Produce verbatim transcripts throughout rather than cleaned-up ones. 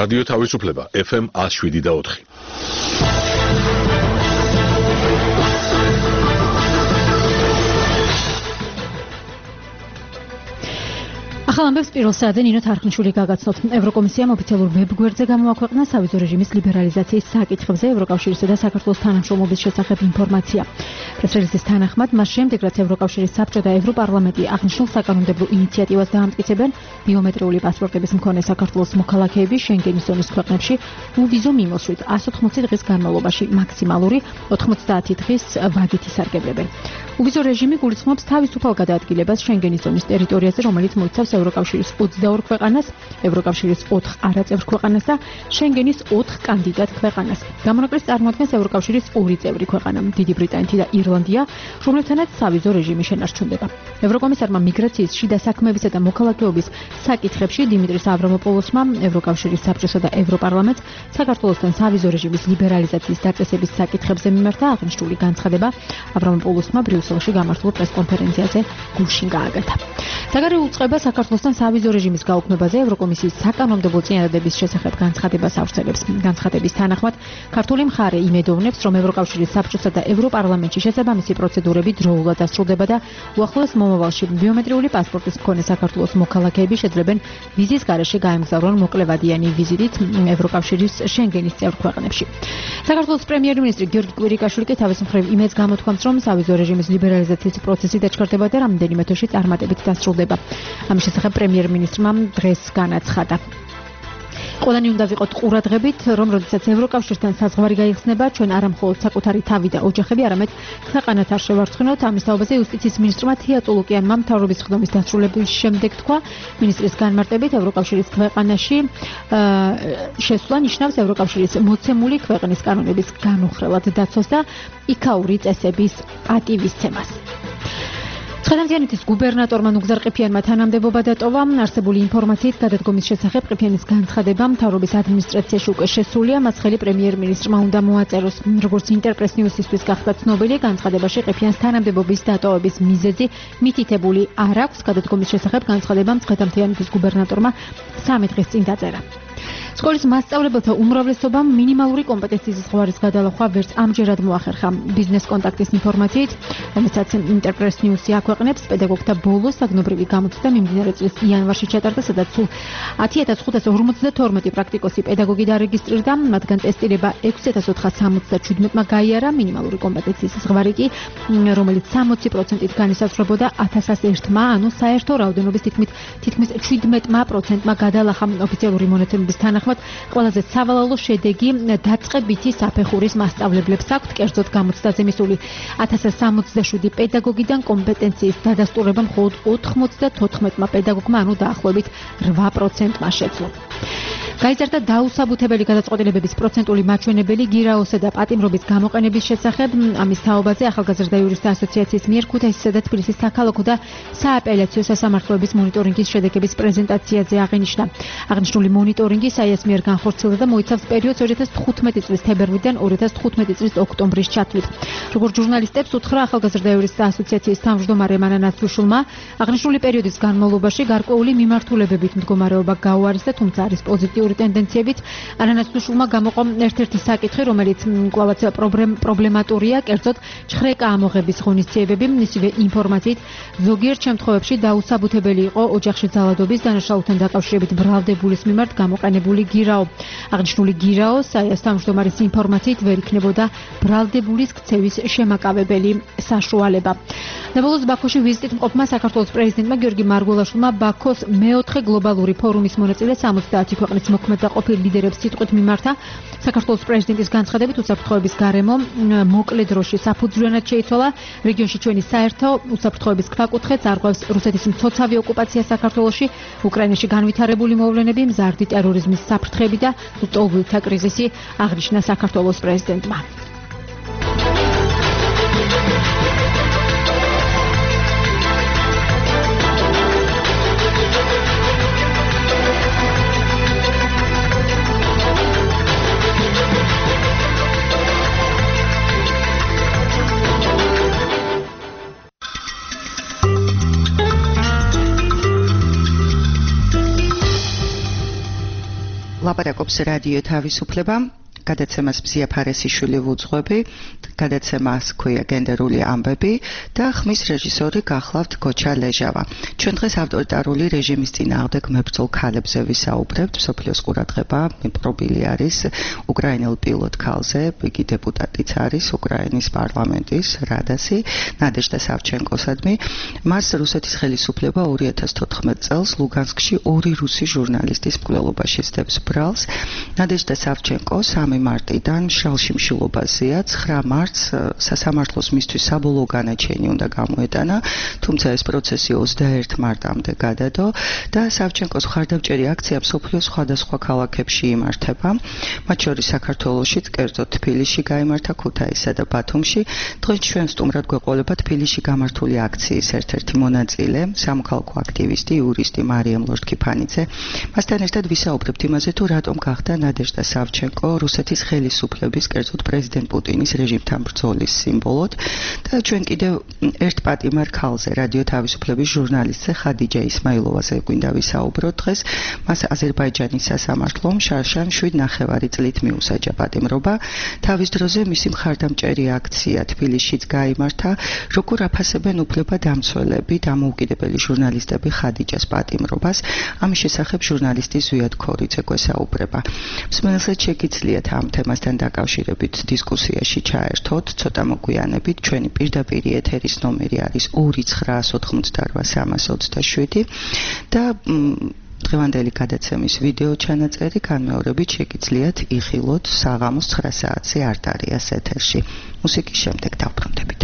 რადიო თავისუფლება ეფ ემ one oh seven და four. ახალ ამბებს პირველ საათზე ნინო თარხნიშვილი გაგაცნობთ. ევროკომისიამ ოფიციალურ ვებგვერდზე გამოაქვეყნა სავიზო რეჟიმის ლიბერალიზაციის საკითხებზე ევროკავშირისა და საქართველოს თანამშრომლობის შესახებ ინფორმაცია. პრესრელიზის თანახმად, მას შემდეგ, რაც ევროკავშირის საბჭო და ევროპარლამენტი აღნიშნულ საკანონმდებლო ინიციატივას დაამტკიცებენ, ბიომეტრიული პასპორტების მქონე საქართველოს მოქალაქეები შენგენის ზონის ქვეყნებში uvizო მიმოსვლით one hundred eighty დღის განმავლობაში მაქსიმალური ninety დღის ვადით ისარგებლებენ. uvizო რეჟიმი გულისხმობს თავისუფალ გადაადგილებას შენგენის ზონის ტერიტორიაზე, რომელიც მოიცავს ევროკავშირის twenty-two ქვეყანას, ევროკავშირის four არაწევრ ქვეყანას და შენგენის four კანდიდატ ქვეყანას. გამონაკლისს წარმოადგენს ევროკავშირის two წევრი ქვეყანა, დიდი ბრიტანეთი და ირლანდია, რომლებთანაც სავიზო რეჟიმი შენარჩუნდება. ევროკომისარმა მიგრაციის, შიდა საქმეებისა და მოქალაქეობის საკითხებში დიმიტრის ავრამოპოლოსმა ევროკავშირის საბჭოსა და ევროპარლამენტს საქართველოსთან სავიზო რეჟიმის ლიბერალიზაციის დაწესების საკითხებზე მიმართა აღნიშნული განცხადება ავრამოპოლოსმა ბრიუსელში გამართულ პრესკონფერენციაზე გულშინ გააკეთა. საგარეო უწყება საქართველოსთან სავიზო რეჟიმის გაუქმებაზე ევროკომისიის საკანონმდებლო წინადადების შესახებ განცხადებას ავრცელებს. განცხადების თანახმად, ქართული მხარე იმედოვნებს, რომ ევროკავშირის საბჭოსა და ევროპარლამენტში შესაბამისი პროცედურები დროულად დასრულდება და უახლოეს მომავალში ბიომეტრიული პასპორტის მქონე საქართველოს მოქალაქეები შეძლებენ ვიზის გარეშე გაემგზავრონ მოკლევადიანი ვიზიტით ევროკავშირის შენგენის წევრ ქვეყნებში. საქართველოს პრემიერ-მინისტრი გიორგი კვირიკაშვილი კი თავის მხრივ იმედს გამოთქვამს, რომ სავიზო რეჟიმის ლიბერალიზაციის პროცესი დაჩქარდება და რამდენიმე თვეში წარმატებით დასრულდება. ამის შესახებ პრემიერ-მინისტრმა დღეს განაცხადა. ყველანი უნდა ვიყოთ ყურადღებით, რომ როდესაც ევროკავშირთან საზღვარი გაიხსნება, ჩვენ არა მხოლოდ საკუთარი თავი და ოჯახები, არამედ ქვეყანაც არ შევარცხნოთ. ამის თაობაზე იუსტიციის მინისტრმა თია წულუკიანმა მთავრობის ხდომის დასრულების შემდეგ თქვა, მინისტრის განმარტებით ევროკავშირის ქვეყანაში შესვლა ნიშნავს ევროკავშირის მოცემული ქვეყნის კანონების განუხრელად დაცვას და იქაური წესების პატივისცემას. ცხადამთიანეთის გუბერნატორმა ნუგზარ ყიფიანმა თანამდებობა დატოვა. არსებული ინფორმაციით გადადგომის შესახებ ყიფიანის განცხადება მთავრობის ადმინისტრაციაში უკვე შესულია. მას ხელი პრემიერ-მინისტრმა უნდა მოაწეროს. როგორც ინტერპრეს ნიუსისთვის გახდა ცნობილი, განცხადებაში ყიფიანს თანამდებობის დატოვების მიზეზი მითითებული არ აქვს. გადადგომის შესახებ განცხადება ცხადამთიანეთის გუბერნატორმა სამი დღის წინ დაწერა. სკოლის მასწავლებელთა უმრავლესობამ მინიმალური კომპეტენციის ზღვარის გადალახვა ვერც ამჯერად მოახერხა. ბიზნეს კონტაქტის ინფორმაციით, რომელსაც ინტერპრეს ნიუსი აქვეყნებს, პედაგოგთა ბოლო საგნობრივი გამოცდა მიმდინარე წლის იანვარში ჩატარდა, სადაც სულ ten thousand five hundred fifty-two პრაქტიკოსი პედაგოგი დარეგისტრირდა, მათგან ტესტირება six thousand four hundred seventy-seven-მა გაიარა, მინიმალური კომპეტენციის ზღვარი კი, რომელიც sixty percent-ით განისაზღვრებოდა one thousand one-მა, ანუ საერთო რაოდენობის თითქმის თითქმის seventy percent-მა გადალახა. ოფიციალური მონაცემების თანახმად ყველაზე სავალალო შედეგი დაწყებითი საფეხურის მასწავლებლებს აქვთ. კერძოდ გამოცდაზე მისული one thousand seventy-seven პედაგოგიდან კომპეტენციის დადასტურება მხოლოდ ninety-four პედაგოგმა, ანუ დაახლოებით eight percent-მა შეძლო. გაიზარდა დაუსაბუთებელი გადაწყვეტილებების პროცენტული მაჩვენებელი გირაოსა და პატიმრობის გამოყენების შესახებ. ამის თაობაზე ახალგაზრდა იურისტთა ასოციაციის მიერ ქუთაისისა და თბილისის საქალაქო და სააპელაციო სასამართლოების მონიტორინგის შედეგების პრეზენტაციაზე აღინიშნა. აღნიშნული მონიტორინგი საიას მიერ განხორციელდა და მოიცავს პერიოდს two thousand fifteen წლის თებერვლიდან two thousand fifteen წლის ოქტომბრის ჩათვლით. როგორც ჟურნალისტებს უთხრა ახალგაზრდა იურისტთა ასოციაციის თავმჯდომარე მანა ნაცვლიშვილმა, აღნიშნული პერიოდის განმავლობაში გარკვეული მიმართულებებით მდგომარეობა გაუარესდა, თუმცა არის პოზიტიური ტენდენციებიც. ანა ნაცვლიშვილმა გამოყო ერთ-ერთი საკითხი, რომელიც კვლავაც პრობლემატურია, კერძოდ ჩხრეკა ამოღების ღონისძიებები. მისივე ინფორმაციით, ზოგიერთ შემთხვევებში დაუსაბუთებელი იყო ოჯახში ძალადობის დანაშაულთან დაკავშირებით ბრალდებულის მიმართ გამოყენებული გირაო. აღნიშნული გირაო საიას თავმჯდომარის ინფორმაციით ვერ იქნებოდა ბრალდებულის ქცევის შემაკავებელი საშუალება. ნებოლოს ბაქოში ვიზიტით მყოფმა საქართველოს პრეზიდენტმა გიორგი მარგველაშვილმა ბაქოს მეოთხე გლობალური ფორუმის მონაწილე seventy ქვეყნის მოქმედა ყოფილ ლიდერებს სიტყვით მიმართა. საქართველოს პრეზიდენტის განცხადებით, უსაფრთხოების გარემო მოკლე დროში საფუძვლიანად შეიცვალა. რეგიონში ჩვენი საერთო უსაფრთხოების ქვაკუთხედს არღვევს რუსეთის მცოცავი ოკუპაცია საქართველოში, უკრაინაში განვითარებული მოვლენები, მზარდი ტერორიზმის საფრთხები და ლტოლვილთა კრიზისი, აღნიშნა საქართველოს პრეზიდენტმა. ლაპარაკობს რადიო თავისუფლება. გადაცემას მზია ფარესიშვილი ვუძღვები, გადაცემას ქვია გენდერული ამბები და ხმის რეჟისორი გახლავთ გოჩა ლეჟავა. ჩვენ დღეს ავტორიტარული რეჟიმის წინააღმდეგ მებრძოლ ქალებზე ვისაუბრებთ. მსოფლიოს ყურადღება მიპყრობილი არის უკრაინელ პილოტ ქალზე, იგი დეპუტატიც არის უკრაინის პარლამენტის რადასი, ნადეჟდა სავჩენკოსადმი. მას რუსეთის ხელისუფლება ორი ათას თოთხმეტ წელს ლუგანსკში ორი რუსი ჟურნალისტის მკვლელობაში სდებს ბრალს. ნადეჟდა სავჩენკო სამი მარტიდან შალში მშილობაზეა, ცხრა მარტს სასამართლოს მისთვის საბოლოო განაჩენი უნდა გამოეტანა, თუმცა ეს პროცესი ოცდაერთ მარტამდე გადადო და სავჩენკოს მხარდამჭერი აქცია მსოფლიოს სხვადასხვა ქალაქებში იმართება, მათ შორის საქართველოშიც, კერძოდ თბილისში გაიმართა, ქუთაისსა და ბათუმში. დღეს ჩვენ სტუმრად გვეყოლება თბილისში გამართული აქციის ერთ-ერთი მონაწილე, სამოქალაქო აქტივისტი, იურისტი მარიამ ლორთქიფანიძე. მასთან ერთად ვისაუბრებთ იმაზე, თუ რატომ გახდა ნადეჟდა სავჩენკო რუსეთის ხელისუფლების, კერძოდ პრეზიდენტ პუტინის რეჟიმთან ბრძოლის სიმბოლოდ და ჩვენ კიდევ ერთ პატიმარ ქალზე, რადიო თავისუფლების ჟურნალისტზე ხადიჯა ისმაილოვაზე გვინდა ვისაუბროთ დღეს. მას აზერბაიჯანის სასამართლომ შარშან შვიდ ნახევარი წლით მიუსაჯა პატიმრობა. თავის დროზე მისი მხარდამჭერი აქცია თბილისშიც გაიმართა, როგორ აფასებენ უფლებადამცველები, დამოუკიდებელი ჟურნალისტები ხადიჯას პატიმრობას. ამის შესახებ ჟურნალისტი ზვიად ქორიძე გვესაუბრება. მსმენელსაც შეგიძლიათ ამ თემასთან დაკავშირებით დისკუსიაში ჩაერთოთ, ცოტა მოგვიანებით. ჩვენი პირდაპირი ეთერის ნომერი არის ორი ცხრაას ოთხმოცდარვა სამას ოცდაშვიდი და დღევანდელი გადაცემის ვიდეო ჩანაწერი განმეორებით შეგიძლიათ იხილოთ საღამოს ცხრა საათზე არტარიას ეთერში. მუსიკის შემდეგ დავბრუნდებით.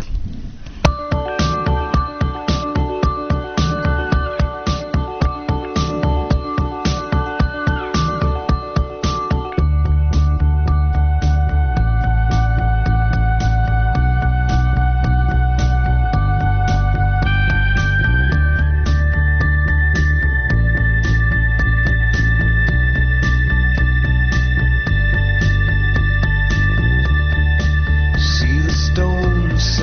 See the stones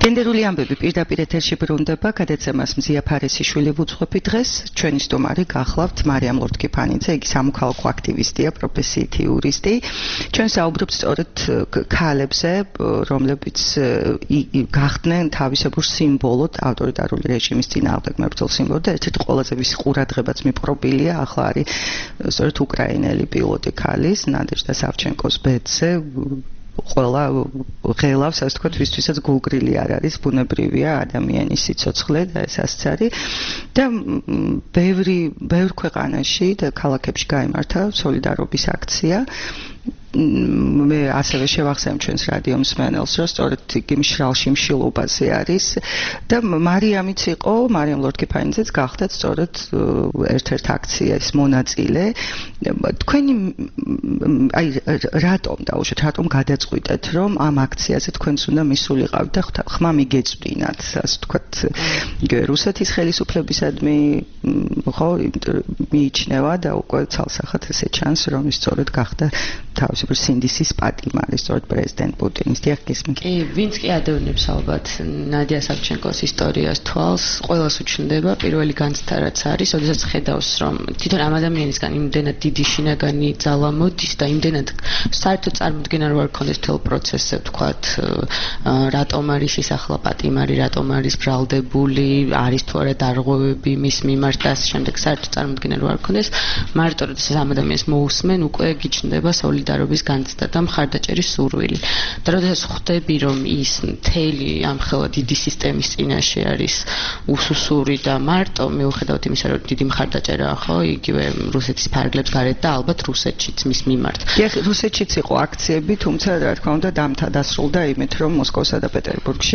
გენდერული ამბები პირდაპირ ეთერში ბრუნდება, გადაცემას მზია ფარესიშვილი ვუძღვები დღეს. ჩვენი სტუმარი გახლავთ მარიამ ლორთქიფანიძე, იგი სამოქალაქო აქტივისტია, პროფესიით იურისტი. ჩვენ საუბრობთ სწორედ ქალებზე, რომლებიც გახდნენ თავისებურ სიმბოლოდ ავტორიტარული რეჟიმის წინააღმდეგ მებრძოლ სიმბოლოდ და ერთ-ერთი ყველაზე ვისი ყურადღებაც მიპყრობილია ახლა არის სწორედ უკრაინელი პილოტი ქალის ნადეჟდა სავჩენკოს ბედზე. ყველა ღელავს, ასე ვთქვათ, ვისთვისაც გულგრილი არ არის, ბუნებრივია ადამიანის სიცოცხლე და ეს ასც არის. და ბევრი ბევრ ქვეყანაში და ქალაქებში გაიმართა სოლიდარობის აქცია. მე ასევე შევახსენებ ჩვენს რადიო მსმენელს, რომ სწორედ იგი მშრალში მშილობაზე არის და მარიამიც იყო, მარიამ ლორთქიფანიძეც გახდათ სწორედ ერთ-ერთ აქციის მონაწილე. თქვენი აი რატომ დაუშვათ, რატომ გადაწყვიტეთ, რომ ამ აქციაზე თქვენც უნდა მისულიყავთ და ხმა მიგეწვდინათ, ასე ვთქვათ, იგივე რუსეთის ხელისუფლებისადმი ხო მიიჩნევა და უკვე ცალსახად ესე ჩანს, რომ ის სწორედ გახდა თავისუფლ სინდისის პატიმარი, სწორედ პრეზიდენტ პუტინის დიახგისმით. კი, ვინც კი ადევნებს ალბათ ნადია სავჩენკოს ისტორიას თვალს, ყველას უჩნდება პირველი განცდა რაც არის, ოდესაც ხედავს, რომ თვითონ ამ ადამიანისგან იმდენად დიდი შინაგანი ძალა მოდის და იმდენად საერთოდ წარმოდგენა რო არ ქონდეს თელ პროცესზე, ვთქვათ, რატომ არის ის ახლა პატიმარი, რატომ არის ბრალდებული, არის თუ არა დარღვევები მის მიმართ და ამ შემდეგ საერთოდ წარმოდგენა რო არ ქონდეს, მარტო როდესაც ამ ადამიანს მოусმენ, უკვე გიჩნდება სოლიდარობის განცდა და მხარდაჭერის სურვილი. და როდესაც ხვდები, რომ ის მთელი ამ ხელა დიდი სისტემის წინაშე არის უსუსური და მარტო მიუხედავად იმისა, რომ დიდი მხარდაჭერაა, ხო, იგივე რუსეთის ფარგლებს გარეთ და ალბათ რუსეთშიც მის მიმართ. დიახ, რუსეთშიც იყო აქციები, თუმცა რა თქმა უნდა დამთადასრულდა იმით, რომ მოსკოვსა და პეტერბურგში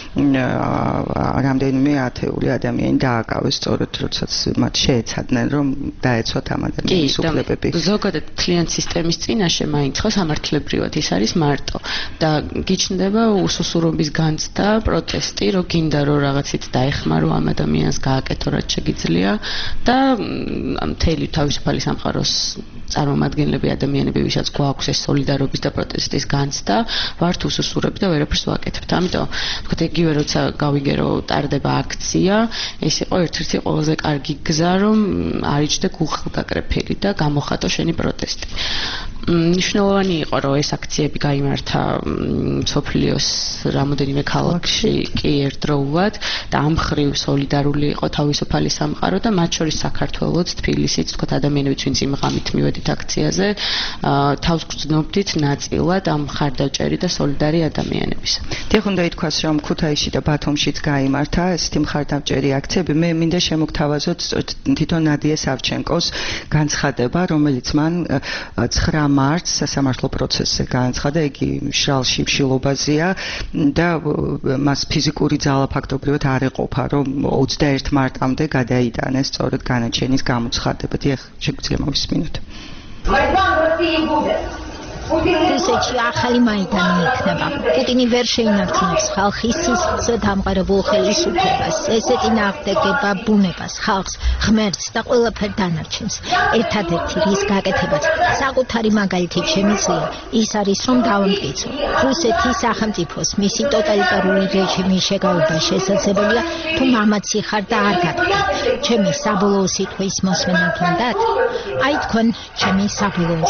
რამდენიმე ათეული ადამიანი დააკავეს, სწორედ როდესაც მათ შეეცადნენ, რომ დაეცვათ ამ ადამიანის უფლებები. კი, ზოგადად მთლიან სისტემის წინაშე მაინც ხო სამართლებრივად ის არის მარტო და გიჩნდება უსუსურობის განცდა, პროტესტი, რომ გინდა რომ რაღაცით დაეხმარო ამ ადამიანს, გააკეთო რაც შეგიძლია და მთელი თავისუფალი სამყაროს წარმომადგენლები ადამიანები, ვისაც გვაქვს ეს სოლიდარობის და პროტესტის განცდა, ვართ უსუსურები და ვერაფერს ვაკეთებთ. ამიტომ ვთქვათ, იგივე როცა გავიგე რომ ტარდება აქცია, ეს იყო ერთ-ერთი ყველაზე კარგი გზა, რომ არიჯდე გულხილდაკრეფილი და გამოხატო შენი პროტესტი. მნიშვნელოვანი იყო, რომ ეს აქციები გაიმართა მსოფლიოს რამოდენიმე ქალაქში კი ერთდროულად და ამ მხრივ სოლიდარული იყო თავისუფალი სამყარო და მათ შორის საქართველოც, თბილისიც, თქვათ ადამიანებიც, ვინც იმ ღამით მივედით აქციაზე, თავს გრძნობდით ნაწილად ამ მხარდაჭერი და სოლიდარი ადამიანების. დიახ, უნდა ითქვას, რომ ქუთაისში და ბათუმშიც გაიმართა ესეთი მხარდაჭერი აქციები. მე მინდა შემოგთავაზოთ თვითონ ნადია სავჩენკოს განცხადება, რომელიც მან ცხრა მარტს სასამართლო პროცესზე განაცხადა, იგი მშრალში მშილობაზეა და მას ფიზიკური ძალა ფაქტობრივად არ ეყოფა, რომ ოცდაერთ მარტამდე გადაიტანეს სწორედ განაჩენის გამოცხადება. დიახ, შეგვიძლია მოვისმინოთ. რუსეთში ახალი მაიდანი იქნება. პუტინი ვერ შეინარჩუნებს ხალხის სისხლზე დამყარებულ ხელისუფლებას, ესეწინააღმდეგება ბუნებას, ხალხს, ღმერთს და ყველაფერ დანარჩენს. ერთადერთი რის გაკეთებაც საკუთარი მაგალითით შემიძლია, ის არის, რომ დავამტკიცო. რუსეთის სახელმწიფოს მისი ტოტალიტარული რეჟიმის შეგავება შესაძლებელია, თუ მამაცი ხარ და არ გაგდა. ჩემი საბოლოო სიტყვის მოსმენა გინდათ? აი თქვენ ჩემი საბოლოო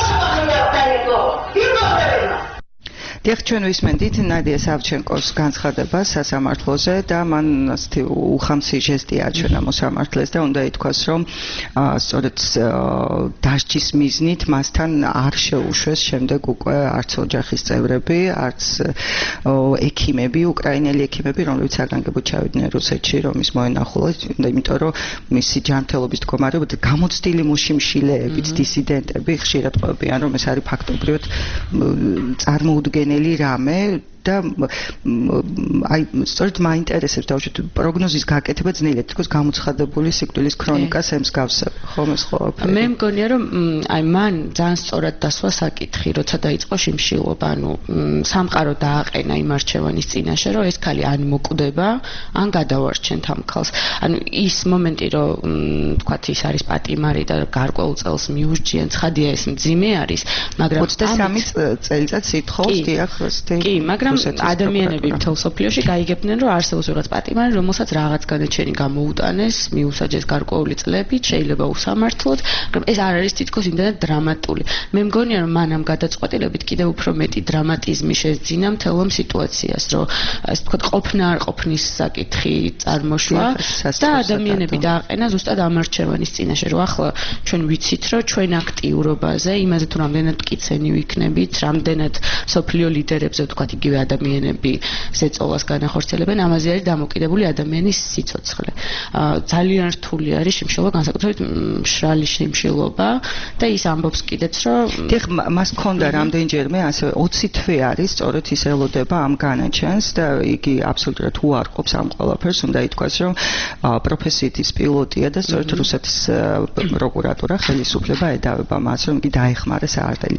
დიახ, ჩვენ ვისმენდით ნადია სავჩენკოს განცხადებას სასამართლოზე და მან ასეთი უხამსი ჟესტი აჩვენა მოსამართლეს და უნდა ითქვას, რომ სწორედ დასჯის მიზნით მასთან არ შეუშვეს შემდეგ უკვე არც ოჯახის წევრები, არც ექიმები, უკრაინელი ექიმები, რომლებიც საგანგებოდ ჩავიდნენ რუსეთში, რომ ის მოენახულათ, იმიტომ რომ მისი ჯანმრთელობის მდგომარეობა და გამოცდილი მუშიმშილეებით დისიდენტები ხშირად ყვებიან, რომ ეს არის ფაქტობრივად წარმოუდგენელი რამე და აი სწორედ მაინტერესებს დავუშვით პროგნოზის გაკეთება ძნელია, თქოს გამოცხადებული სიკვდილის ქრონიკას ემსგავსება, ხომ ეს ყველაფერი. მე მგონია რომ აი მან ძალიან სწორად დასვა საკითხი, როცა დაიწყო შიმშილობა, ანუ სამყარო დააყენა იმ არჩევანის წინაშე, რომ ეს ქალი ან მოკვდება, ან გადავარჩენთ ამ ქალს. ანუ ის მომენტი, რომ თქვათ ის არის პატიმარი და გარკვეულ წელს მიურჩიან, ცხადია ეს მძიმე არის, მაგრამ ოცდასამი წელიწადს ითხოვს, დიახ, კი, მაგრამ ადამიანები მთელ სოფლიოში გაიგებდნენ, რომ არსებობს რაღაც პატიმარი, რომელსაც რაღაც განაჩენი გამოუტანეს, მიუსაჯეს გარკვეული წლებით, შეიძლება უსამართლოდ, მაგრამ ეს არ არის თითქოს იმდენად დრამატული. მე მგონია, რომ მანამ გადაწყვეტილებით კიდევ უფრო მეტი დრამატიზმი შეძინა მთელ ამ სიტუაციას, რომ ასე ვთქვათ, ყოფნა არ ყოფნის საკითხი წარმოშვა და ადამიანები დააყენა ზუსტად ამ არჩევანის წინაშე, რომ ახლა ჩვენ ვიცით, რომ ჩვენ აქტიურობაზე, იმაზე თუ რამდენად მტკიცენი ვიქნებით, რამდენად სოფლიო ლიდერებზე ვთქვათ, იგივე ადამიანები ზეწოლას განახორციელებენ, ამაზე არის დამოკიდებული ადამიანის სიცოცხლე. ძალიან რთული არის შიმშილობა, განსაკუთრებით მშრალი შიმშილობა და ის ამბობს კიდეც, რომ დიახ, მას ჰქონდა რამდენჯერმე ასე ოცი თვე არის, სწორედ ის ელოდება ამ განაჩენს და იგი აბსოლუტურად უარყოფს ამ ყველაფერს, უნდა ითქვას, რომ პროფესიით ის პილოტია და სწორედ რუსეთის პროკურატურა ხელისუფლება ედავება მას, რომ იგი დაეხმარა საარტილერიო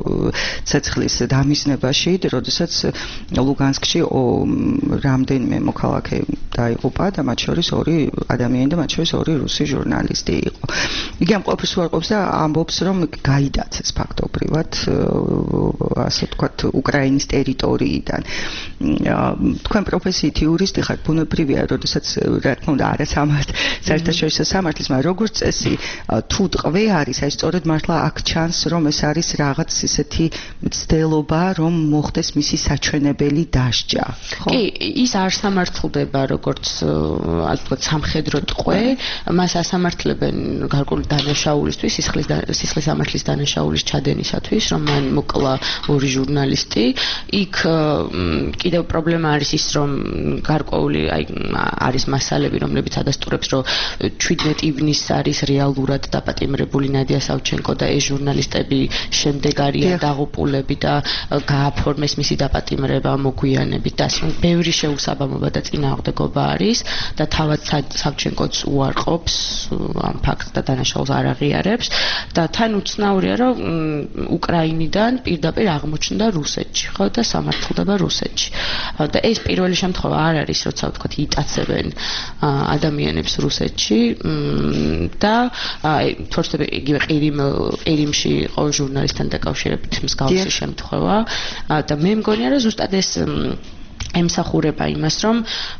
ცეცხლის დამიზნებაში, როდესაც ლუგანსკში რამდენიმე მოქალაქე დაიღუპა და მათ შორის ორი ადამიანი და მათ შორის ორი რუსი ჟურნალისტი იყო. იგი ამ ყველაფერს უარყოფს და ამბობს, რომ გაიდაცეს ფაქტობრივად ასე ვთქვათ უკრაინის ტერიტორიიდან. თქვენ პროფესიით იურისტი ხართ, ბუნებრივია, როდესაც რა თქმა უნდა არა საერთაშორისო სამართლის, მაგრამ როგორც წესი თუ ტყვე არის, აი სწორედ მართლა აქ ჩანს, რომ ეს არის რაღაც ისეთი მცდელობა, რომ მოხდეს მისი საჩვენებელი დასჯა. კი, ის არ სამართლდება როგორც ასე ვთქვათ სამხედრო ტყვე, მას ასამართლებენ გარკვეული დანაშაულისთვის, სისხლის სისხლის სამართლის დანაშაულის ჩადენისათვის, რომ მან მოკლა ორი ჟურნალისტი. იქ კიდევ პრობლემა არის ის, რომ გარკვეული აი არის მასალები, რომლებიც ადასტურებს, რომ ჩვიდმეტ ივნისს არის რეალურად დაპატიმრებული ნადია სავჩენკო და ეს ჟურნალისტები შემდეგ არიან დაღუპულები და გააფორმეს მისი დაპატიმრება მოგვიანებით და ასე ბევრი შეუსაბამობა და წინააღმდეგობა არის და თავად სავჩენკოც უარყოფს ამ ფაქტს და დანაშაულს არ აღიარებს და თან უცნაურია, რომ უკრაინიდან პირდაპირ აღმოჩნდა რუსეთში, ხო და სამართლდება რუსეთში. და ეს პირველი შემთხვევა არ არის, როცა ვთქვათ იტაცებენ ადამიანებს რუსეთში და თორსები იგივე ყირიმ ყირიმში იყო ჟურნალისტთან დაკავშირებით მსგავსი შემთხვევა და მე მგონია, რომ ზუსტად ეს ემსახურება იმას, რომ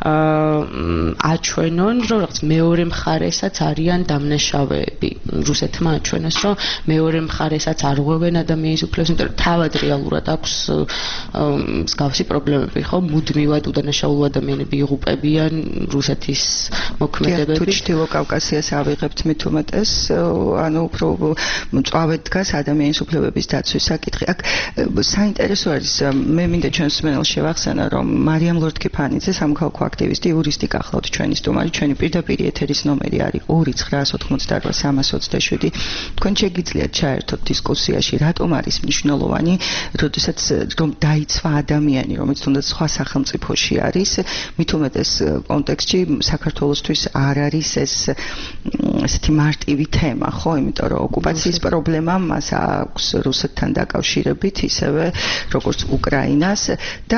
აჩვენონ, რომ რაღაც მეორე მხარესაც არიან დამნაშავეები. რუსეთმა აჩვენოს, რომ მეორე მხარესაც არ ღვევენ ადამიანის უფლებს, იმიტომ რომ თავად რეალურად აქვს მსგავსი პრობლემები, ხო? მუდმივად უდანაშაულო ადამიანები იღუპებიან რუსეთის მოქმედებებით. თუ ჩრდილო კავკასიას ავიღებთ მით უმეტეს, ანუ უფრო მწვავედ დგას ადამიანის უფლებების დაცვის საკითხი. აქ საინტერესო არის, მე მინდა ჩვენს მსმენელს შევახსენა, რომ მარიამ ლორდ-კიფანიძე სამოქალაქო აქტივისტი იურისტი გახლავთ ჩვენი სტუმარი, ჩვენი პირდაპირ ეთერის ნომერი არის ორი ცხრა ოთხმოცდაოთხ სამას ოცდაშვიდი. თქვენ შეგიძლიათ ჩაერთოთ დისკუსიაში, რატომ არის მნიშვნელოვანი, როდესაც რომ დაიცვა ადამიანი, რომელიც თუნდაც სხვა სახელმწიფოში არის, მით უმეტეს კონტექსტში საქართველოსთვის არ არის ეს ესეთი მარტივი თემა, ხო, იმიტომ რომ ოკუპაციის პრობლემა მას აქვს რუსეთთან დაკავშირებით, ისევე როგორც უკრაინას და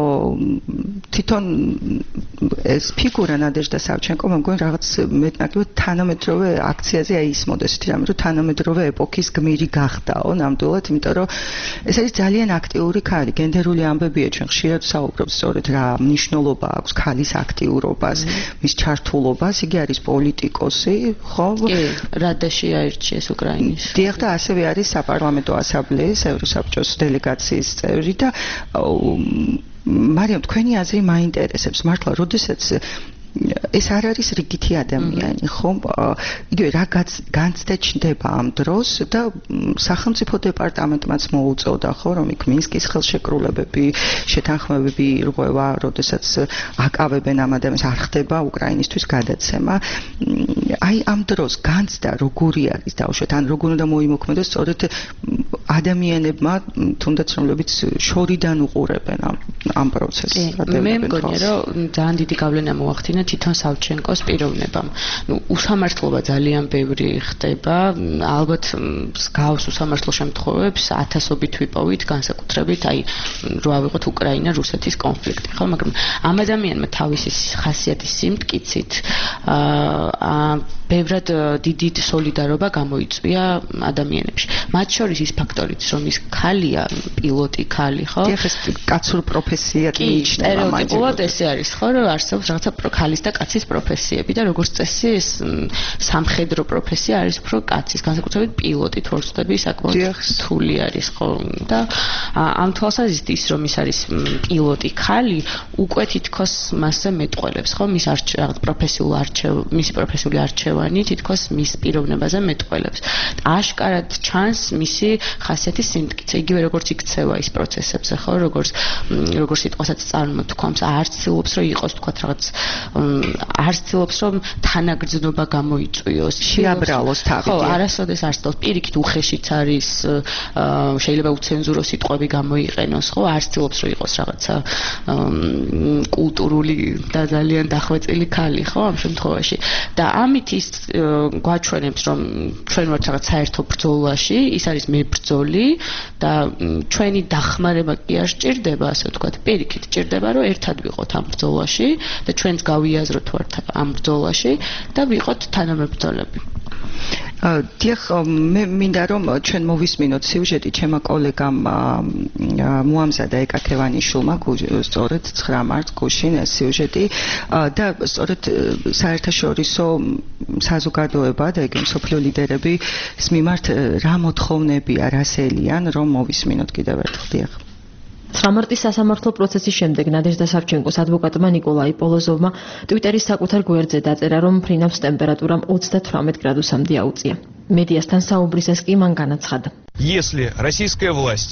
თვითონ ეს ფიგურა ნადეჟდა სავჩენკო მე მგონი რაღაც მეტნაკლებად თანამედროვე აქციაზე აისმოდეს ისეთი რამე, რომ თანამედროვე ეპოქის გმირი გახდაო ნამდვილად, იმიტომ რომ ეს არის ძალიან აქტიური ქალი, გენდერული ამბებია, ჩვენ ხშირად საუბრობთ სწორედ რა მნიშვნელობა აქვს ქალის აქტიურობას, მის ჩართულობას, იგი არის პოლიტიკოსი, ხო? კი, რადაში აირჩიეს უკრაინის. დიახ, და ასევე არის საპარლამენტო ასამბლეის ევროსაბჭოს დელეგაციის წევრი და მარიამ, თქვენი აზრი მაინტერესებს, მართლა, როდესაც ეს არ არის რიგითი ადამიანი, ხო? იგივე რა განცდა ჩნდება ამ დროს და სახელმწიფო დეპარტამენტმაც მოუწოდა, ხო, რომ იქ მინსკის ხელშეკრულებები, შეთანხმებები ირღვევა, როდესაც აკავებენ ამ ადამიანს, არ ხდება უკრაინისთვის გადაცემა. აი ამ დროს განცდა როგორი არის დაუშვათ, ან როგორ უნდა მოიმოქმედოს სწორედ ადამიანებმა, თუნდაც რომლებიც შორიდან უყურებენ ამ ამ პროცესს. მე მგონია, რომ ძალიან დიდი გავლენა მოახდინა თვითონ სავჩენკოს პიროვნებამ. ნუ უსამართლობა ძალიან ბევრი ხდება, ალბათ გავს უსამართლო შემთხვევებს ათასობით ვიპოვით, განსაკუთრებით აი რო ავიღოთ უკრაინა რუსეთის კონფლიქტი, ხო, მაგრამ ამ ადამიანმა თავისი ხასიათის სიმტკიცით აა ბევრად დიდი სოლიდარობა გამოიწვია ადამიანებში. მათ შორის ის ფაქტი, ფაქტორიც, რომ ის ქალია, პილოტი ქალი, ხო? დიახ, ეს კაცურ პროფესიად მიიჩნევა მაინც. სტერეოტიპულად ესე არის, ხო, რომ არსებობს რაღაცა ქალის და კაცის პროფესიები და როგორც წესი ეს სამხედრო პროფესია არის უფრო კაცის, განსაკუთრებით პილოტი, თუ არ ვცდები, საკმაოდ რთული არის, ხო? და ამ თვალსაზრისით ის რომ ის არის პილოტი ქალი, უკვე თითქოს მასზე მეტყველებს, ხო? მის რაღაც პროფესიულ არჩევ, მისი პროფესიული არჩევანი თითქოს მის პიროვნებაზე მეტყველებს. აშკარად ჩანს მისი ხასიათის სიმტკიცე, იგივე როგორც იქცევა ის პროცესებზე, ხო? როგორც როგორც სიტყვასაც წარმოთქვამს, არც ცდილობს რომ იყოს თქვა რაღაც არც ცდილობს რომ თანაგრძნობა გამოიწვიოს, შეაბრალოს თავი. ხო, არასოდეს არ ცდილობს, პირიქით უხეშიც არის, შეიძლება უცენზურო სიტყვები გამოიყენოს, ხო? არც ცდილობს რომ იყოს რაღაცა კულტურული და ძალიან დახვეწილი ქალი, ხო, ამ შემთხვევაში. და ამით ის გვაჩვენებს, რომ ჩვენ ვართ რაღაც საერთო ბრძოლაში, ის არის მებრძოლი და ჩვენი დახმარება კი არ სჭირდება, ასე ვთქვათ, პირიქით სჭირდება, რომ ერთად ვიყოთ ამ ბრძოლაში და ჩვენც გავიაზროთ ვართ ამ ბრძოლაში და ვიყოთ თანამებრძოლები. დიახ, მე მინდა რომ ჩვენ მოვისმინოთ სიუჟეტი ჩემო კოლეგამ მოამზადა ეკაკევანიშვილმა, სწორედ ცხრა მარტს გუშინ ეს სიუჟეტი და სწორედ საერთაშორისო საზოგადოება და ეგ მსოფლიო ლიდერები ის მიმართ რა მოთხოვნებია, რას ელიან, რომ მოვისმინოთ კიდევ ერთხელ. დიახ. ცხრა მარტის სასამართლო პროცესის შემდეგ ნადეჟდა სავჩენკოს ადვოკატმა ნიკოლაი პოლოზოვმა ტვიტერის საკუთარ გვერდზე დაწერა, რომ ფრინავს ტემპერატურამ ოცდათვრამეტ გრადუსამდე აუწია. მედიასთან საუბრისას კი მან განაცხადა. Если российская власть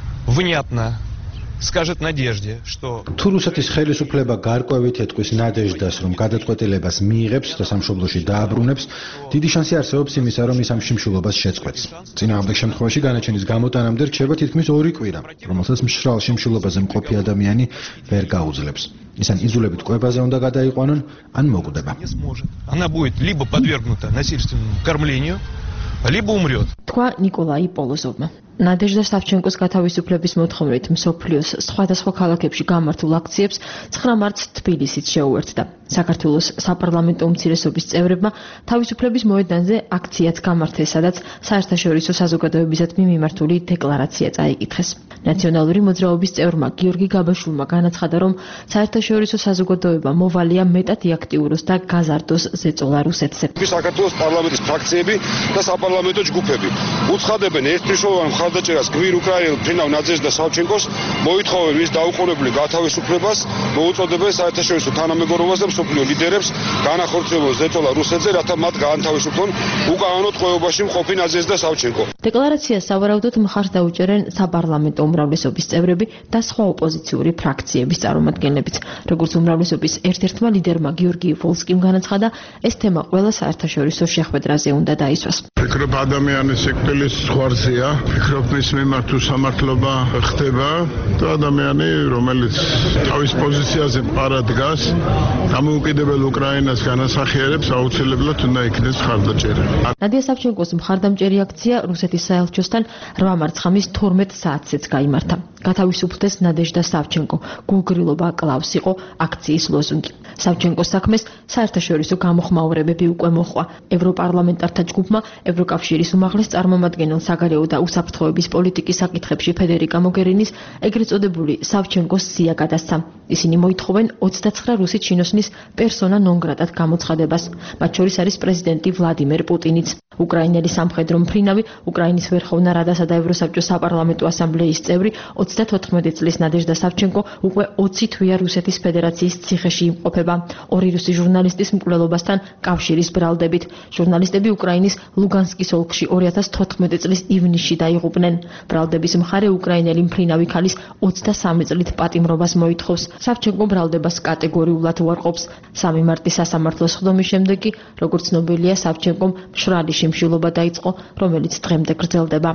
внятно скажет Надежде, что თუ რუსეთის ხელისუფლება გარკვევით ეთქვის ნადეჟდას, რომ გადაწყვეტილებას მიიღებს და სამშობლოში დააბრუნებს, დიდი შანსი არსებობს იმისა, რომ ის ამ შიმშილობას შეწყვეტს. წინააღმდეგ შემთხვევაში განაჩენის გამოტანამდე რჩება თითქმის ორი კვირა, რომელსაც მშრალ შიმშილობაზე მყოფი ადამიანი ვერ გაუძლებს. ის ან იძულებით კვებაზე უნდა გადაიყვანონ, ან მოკვდება. Она будет либо подвергнута насильственному кормлению, либо умрет. თქვა ნიკოლაი პოლოზოვმა. ნადეჟდა სავჩენკოს გათავისუფლების მოთხოვნით მსოფლიოს სხვადასხვა ქალაქებში გამართულ აქციებს ცხრა მარტს თბილისიც შეუერთდა. საქართველოს საპარლამენტო უმცირესობის წევრებმა თავისუფლების მოედანზე აქციაც გამართეს, სადაც საერთაშორისო საზოგადოებისადმი მიმართული დეკლარაცია წაიკითხეს. ნაციონალური მოძრაობის წევრმა გიორგი გაბაშვილმა განაცხადა, რომ საერთაშორისო საზოგადოება მოვალია მეტად იაქტიუროს და გაზარდოს ზეწოლა რუსეთზე. საქართველოს პარლამენტის ფრაქციები და საპარლამენტო ჯგუფები უცხადებენ ერთმნიშვნელოვან მხარდაჭერას გვირ უკრაინელ ფრინავ ნადეჟდა სავჩენკოს, მოითხოვენ მის დაუყოვნებლივ გათავისუფლებას, მოუწოდებენ საერთაშორისო თანამეგობრობას და მსოფლიო ლიდერებს განახორციელონ ზეწოლა რუსეთზე, რათა მათ გაანთავისუფლონ უკანონო ტყვეობაში მყოფი ნადეჟდა სავჩენკო. დეკლარაციას სავარაუდოდ მხარს დაუჭერენ საპარლამენტო უმრავლესობის წევრები და სხვა ოპოზიციური ფრაქციების წარმომადგენლებიც. როგორც უმრავლესობის ერთ-ერთმა ლიდერმა გიორგი ვოლსკიმ განაცხადა, ეს თემა ყველა საერთაშორისო შეხვედრაზე უნდა დაისვას. ფიქრობ ადამიანის სიკვდილის ზღვარზეა, ფიქრობ მის მიმართ უსამართლობა ხდება და ადამიანი, რომელიც თავის პოზიციაზე პარა დგას, დამოუკიდებელ უკრაინას განასახიერებს, აუცილებლად უნდა იქნეს მხარდაჭერა. ნადია სავჩენკოს მხარდამჭერი აქცია რუსეთის საელჩოსთან რვა მარტს ხამის თორმეტ საათზეც გაიმართა. გათავისუფლდეს ნადეჟდა სავჩენკო, გულგრილობა კლავს იყო აქციის ლოზუნგი. სავჩენკოს საქმეს საერთაშორისო გამოხმაურებები უკვე მოჰყვა. ევროპარლამენტართა ჯგუფმა ევროკავშირის უმაღლეს წარმომადგენელ საგარეო და უსაფრთხოების პოლიტიკის საკითხებში ფედერიკა მოგერინის ეგრეთ წოდებული სავჩენკოს სია გადასცა. ისინი მოითხოვენ ოცდაცხრა რუსი ჩინოსნის პერსონა ნონ გრატად გამოცხადებას. მათ შორის არის პრეზიდენტი ვლადიმერ პუტინიც. უკრაინელი სამხედრო მფრინავი, უკრაინის ვერხოვნა რადასა და ევროსაბჭოს საპარლამენტო ასამბლეის წევრი ოცდათოთხმეტი წლის ნადეჟდა სავჩენკო უკვე ოცი თვეა რუსეთის ფედერაციის ციხეში იმყოფება. ორი რუსი ჟურნალისტის მკვლელობასთან კავშირის ბრალდებით. ჟურნალისტები უკრაინის ლუგანსკის ოლქში ორი ათას თოთხმეტი წლის ივნისში დაიღუპნენ. ბრალდების მხარე უკრაინელი მფრინავი ქალის ოცდასამი წლით პატიმრობას მოითხოვს. სავჩენკო ბრალდებას კატეგორიულად უარყოფს. სამი მარტის სასამართლოს ხდომის შემდეგ კი, როგორც ცნობილია, სავჩენკომ მშრალი შიმშილობა დაიწყო, რომელიც დღემდე გრძელდება.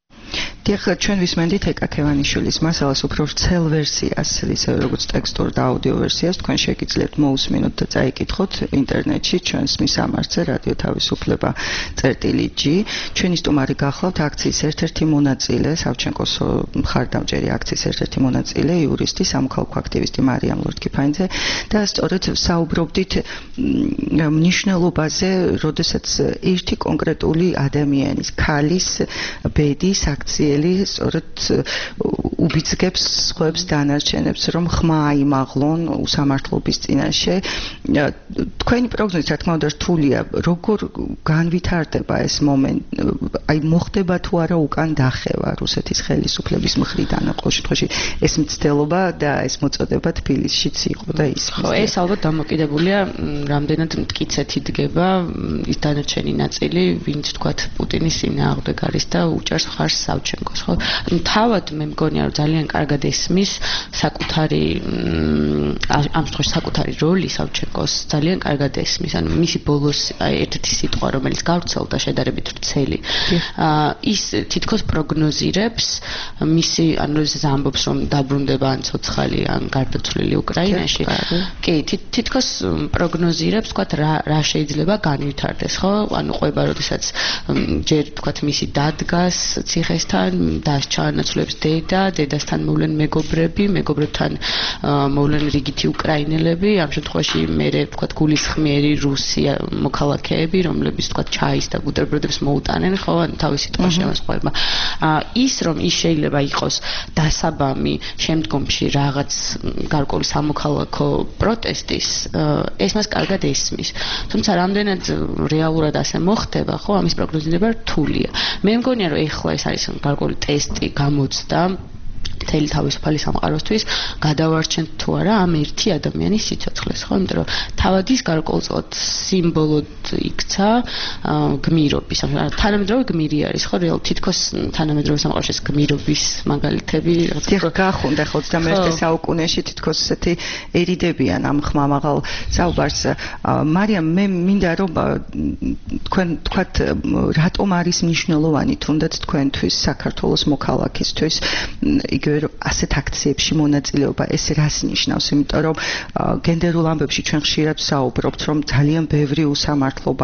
დიახ, ჩვენ ვისმენდით ეკაკევანიშვილის მასალას უფრო ვრცელ ვერსიას, ისე როგორც ტექსტურ და აუდიო ვერსიას, თქვენ შეგიძლიათ მოусმინოთ და წაიკითხოთ ინტერნეტში ჩვენს მისამართზე რადიო თავისუფლება წერტილი ჯი. ჩვენი სტუმარი გახლავთ აქციის ერთ-ერთი მონაწილე, სავჩენკოს მხარდამჭერი აქციის ერთ-ერთი მონაწილე, იურისტი, სამოქალაქო აქტივისტი მარიამ ლორთქიფანიძე და სწორედ საუბრობდით მნიშვნელობაზე, როდესაც ერთი კონკრეტული ადამიანის, ქალის ბედის აქცია გაბრიელი სწორედ უბიძგებს სხვებს დანარჩენებს რომ ხმა აიმაღლონ უსამართლობის წინაშე. თქვენი პროგნოზი რა თქმა უნდა რთულია, როგორ განვითარდება ეს მომენტი, აი მოხდება თუ არა უკან დახევა რუსეთის ხელისუფლების მხრიდან, ყოველ შემთხვევაში ეს მცდელობა და ეს მოწოდება თბილისშიც იყო და ის. ხო, ეს ალბათ დამოკიდებულია რამდენად მტკიცედ იდგება ის დანარჩენი ნაწილი, ვინც თქვათ პუტინის წინააღმდეგ არის და უჭერს ხარს სავჩენკოს, ხო? თავად მე მგონია რომ ძალიან კარგად ესმის საკუთარი ამ შემთხვევაში საკუთარი როლი სავჩენკოს ძალიან კარგად ესმის. ანუ მისი ბოლოს ერთ-ერთი სიტყვა რომელიც გავრცელდა შედარებით ვრცელი ის თითქოს პროგნოზირებს მისი ანუ ეს ამბობს რომ დაბრუნდება ან ცოცხალი ან გარდაცვლილი უკრაინაში. კი, თითქოს პროგნოზირებს თქვათ რა რა შეიძლება განვითარდეს, ხო? ანუ ყვება როდესაც ჯერ თქვათ მისი დადგას ციხესთან, დასჩანაცვლებს დედა, დედასთან მოვლენ მეგობრები, მეგობრებთან მოვლენ რიგითი უკრაინელები, ამ შემთხვევაში მე თქვათ გულისხმიერი რუსი მოქალაქეები, რომლებიც თქვათ ჩაის და ბუტერბროდებს მოუტანენ, ხო, ან თავისი სიტყვაში ამას ყვება. ის რომ ის შეიძლება იყოს დასაბამი შემდგომში რაღაც გარკვეული სამოქალაქო პროტესტის, ეს მას კარგად ესმის. თუმცა რამდენად რეალურად ასე მოხდება, ხო, ამის პროგნოზირება რთულია. მე მგონია რომ ეხლა ეს არის გარკვეული ტესტი გამოცდა მთელი თავისუფალი სამყაროსთვის გადავარჩენთ თუ არა ამ ერთი ადამიანის სიცოცხლეს, ხო? იმიტომ რომ თავად ის გარკვეულწილად სიმბოლოდ იქცა გმირობის, თანამედროვე გმირი არის, ხო? რეალურად თითქოს თანამედროვე სამყაროში გმირობის მაგალითები რაღაც გახუნდა ხო ოცდამეერთე საუკუნეში თითქოს ესეთი ერიდებიან ამ ხმამაღალ საუბარს. მარიამ, მე მინდა რომ თქვენ თქვათ რატომ არის მნიშვნელოვანი თუნდაც თქვენთვის საქართველოს მოქალაქისთვის იგივე ასეთ აქციებში მონაწილეობა, ეს რას ნიშნავს? იმიტომ რომ გენდერულ ამბებში ჩვენ ხშირად ვსაუბრობთ, რომ ძალიან ბევრი უსამართლობა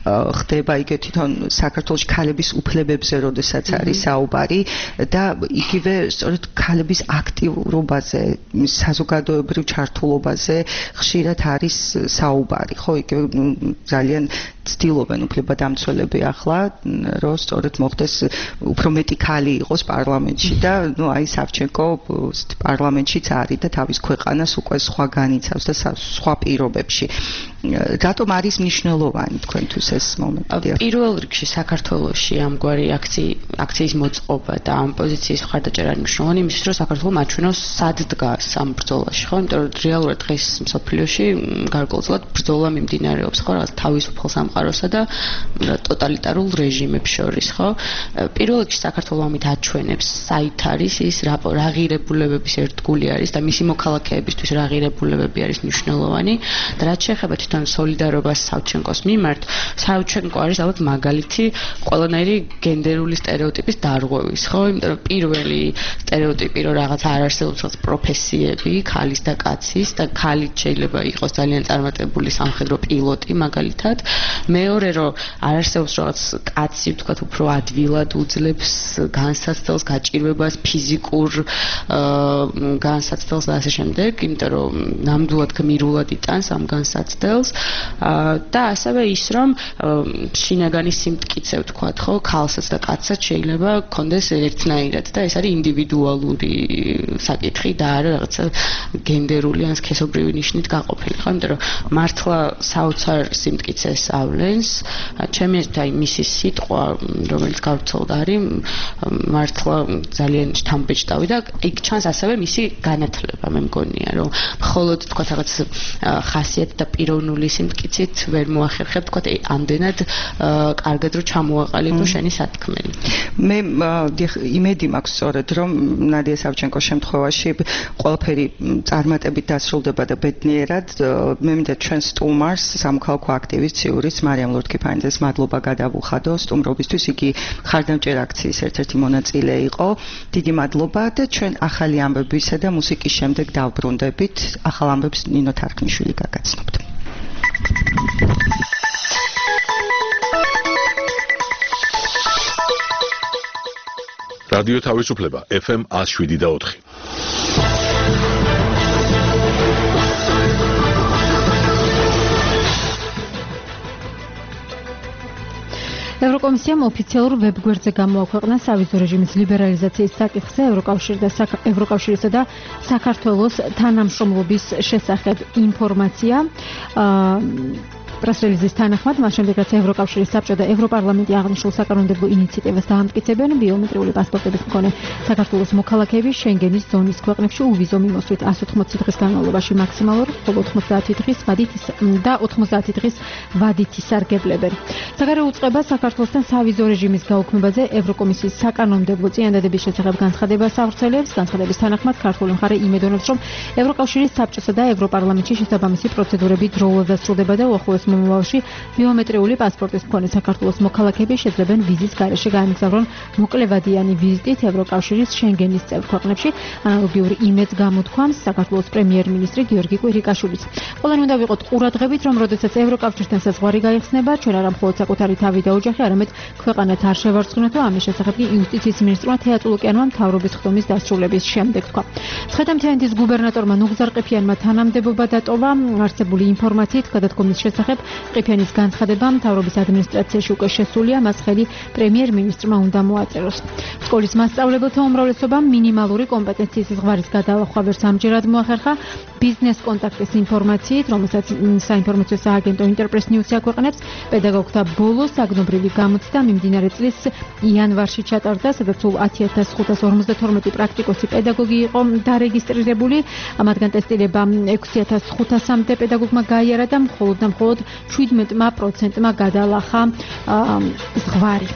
ხდება იგივე თვითონ საქართველოს ქალების უფლებებზე, როდესაც არის საუბარი და იგივე სწორედ ქალების აქტიურობაზე, საზოგადოებრივ ჩართულობაზე ხშირად არის საუბარი, ხო? იგივე ძალიან ცდილობენ უფლებადამცველები ახლა, რომ სწორედ მოხდეს უფრო მეტი ქალი იყოს პარლამენტში და ნუ აი სავჩენკო პარლამენტშიც არის და თავის ქვეყანას უკვე სხვა განიცავს და სხვა პირობებში. რატომ არის მნიშვნელოვანი თქვენთვის ეს მომენტი? პირველ რიგში საქართველოში ამგვარი აქციის მოწყობა და ამ პოზიციის მხარდაჭერა არის მნიშვნელოვანი იმისთვის, რომ საქართველო მაჩვენოს სად დგას ამ ბრძოლაში, ხო? იმიტომ რომ რეალურად დღეს მსოფლიოში გარკვეულწილად ბრძოლა მიმდინარეობს, ხო, რაღაც თავისუფალ სამყაროსა და ტოტალიტარულ რეჟიმებს შორის, ხო? პირველ რიგში საქართველო ამით აჩვენებს საით არის ის რა ღირებულებების ერთგული არის და მისი მოქალაქეებისთვის რა ღირებულებები არის მნიშვნელოვანი და რაც შეეხება თვითონ სოლიდარობას სავჩენკოს მიმართ, სავჩენკო არის ალბათ მაგალითი ყველანაირი გენდერული სტერეოტიპის დარღვევის, ხო? იმიტომ რომ პირველი სტერეოტიპი რომ რაღაც არ არსებობს პროფესიები, ქალის და კაცის და ქალი შეიძლება იყოს ძალიან წარმატებული სამხედრო პილოტი მაგალითად. მეორე რომ არ არსებობს რაღაც კაცი, ვთქვათ, უფრო ადვილად უძლებს განსაცდელს, გაჭირვებას, ფიზიკურ განსაცდელს და ასე შემდეგ, იმიტომ რომ ნამდვილად გმირულად იტანს ამ განსაცდელს და ასევე ის რომ შინაგანი სიმტკიცე ვთქვათ, ხო, ქალსაც და კაცსაც შეიძლება კონდეს ერთნაირად და ეს არის ინდივიდუალური საკითხი და არა რაღაცა გენდერული ან სქესობრივი ნიშნით გაყოფილი, ხო, იმიტომ რომ მართლა საოცარ სიმტკიცეს ავლენს. ჩემი აი მისი სიტყვა, რომელიც გავრცელდა არის მართლა ძალიან შთამბეჭდავი და იქ ჩანს ასევე მისი განათლება, მე მგონია, რომ მხოლოდ თქვათ რაღაც ხასიათ და პიროვნული სიმტკიცით ვერ მოახერხებ, თქვათ, ამდენად კარგად რომ ჩამოაყალიბო შენი სათქმელი. მე იმედი მაქვს სწორედ, რომ ნადია სავჩენკოს შემთხვევაში ყველაფერი წარმატებით დასრულდება და ბედნიერად. მე მინდა ჩვენ სტუმარს, სამოქალაქო აქტივისტ ციურის მარიამ ლორთქიფანიძეს მადლობა გადავუხადო სტუმრობისთვის. იგი ხარდამჭერ აქციის ერთ-ერთი მონაწილე იყო. დიდი მადლობა და ჩვენ ახალი ამბებისა და მუსიკის შემდეგ დავბრუნდებით. ახალ ამბებს ნინო თარგმნიშვილი გაგაცნობთ. რადიო თავისუფლება ეფ ემ one oh seven და four. ევროკავშირის ევროკომისიამ ოფიციალურ ვებგვერდზე გამოაქვეყნა სავიზო რეჟიმის ლიბერალიზაციის საკითხზე ევროკავშირი და ევროკავშირისა და საქართველოს თანამშრომლობის შესახებ ინფორმაცია. პრესრელიზის თანახმად, მას შემდეგ რაც ევროკავშირის საბჭო და ევროპარლამენტი აღნიშნულ საკანონმდებლო ინიციატივას დაამტკიცებენ, ბიომეტრიული პასპორტების მქონე საქართველოს მოქალაქეები შენგენის ზონის ქვეყნებში უვიზო მიმოსვლით εκατს ოთხმოცი დღის განმავლობაში მაქსიმალურ, ხოლო ოცდაათი დღის ვადით და ოცდაათი დღის ვადით ისარგებლებენ. საგარეო უწყება საქართველოსთან სავიზო რეჟიმის გაუქმებაზე ევროკომისიის საკანონმდებლო წინადადების შესახებ განცხადებას ავრცელებს. განცხადების თანახმად, ქართული მხარე იმედოვნებს, რომ ევროკავშირის საბჭოსა და ევროპარლამენტში შესაბამისი პროცედურები დროულად დასრულდება და უახლოეს მომავალში ბიომეტრიული პასპორტის მქონე საქართველოს მოქალაქეები შეძლებენ ვიზის გარეშე გაემგზავრონ მოკლევადიანი ვიზიტით ევროკავშირის შენგენის წევრ ქვეყნებში. ანალოგიური იმედს გამოთქვამს საქართველოს პრემიერ-მინისტრი გიორგი კვირიკაშვილიც. ყველანი უნდა ვიყოთ ყურადღებით, რომ როდესაც ევროკავშირთან საზღვარი გაიხსნება, ჩვენ არა მხოლოდ საკუთარი თავი და ოჯახი, არამედ ქვეყანაც არ შევარცხნოთ, და ამის შესახებ კი იუსტიციის მინისტრმა თეატრულოკიანმა მთავრობის ხდომის დასრულების შემდეგ თქვა. ცხეთამთიანეთის გუბერნატორმა ნუგზარ ყიფიანმა თანამდებობა დატოვა. არსებული ინფორმაციით გადადგომის შესახებ ყიფიანის განცხადება მთავრობის ადმინისტრაციაში უკვე შესულია, მას ხელი პრემიერ-მინისტრმა უნდა მოაწეროს. სკოლის მასწავლებელთა უმრავლესობამ მინიმალური კომპეტენციის ზღვარის გადალახვა ვერც ამჯერად მოახერხა. ბიზნეს კონტაქტის ინფორმაციით, რომელსაც საინფორმაციო სააგენტო ინტერპრეს ნიუსი აქვეყნებს, პედაგოგთა ბოლო საგნობრივი გამოცდა მიმდინარე წლის იანვარში ჩატარდა, სადაც სულ ათი ათას ხუთას ორმოცდათორმეტი პრაქტიკოსი პედაგოგი იყო დარეგისტრირებული. მათგან ტესტირება ექვსი ათას ხუთასამდე პედაგოგმა გაიარა და მხოლოდ და მხოლოდ შვიდმეტ პროცენტმა გადალახა ზღვარი.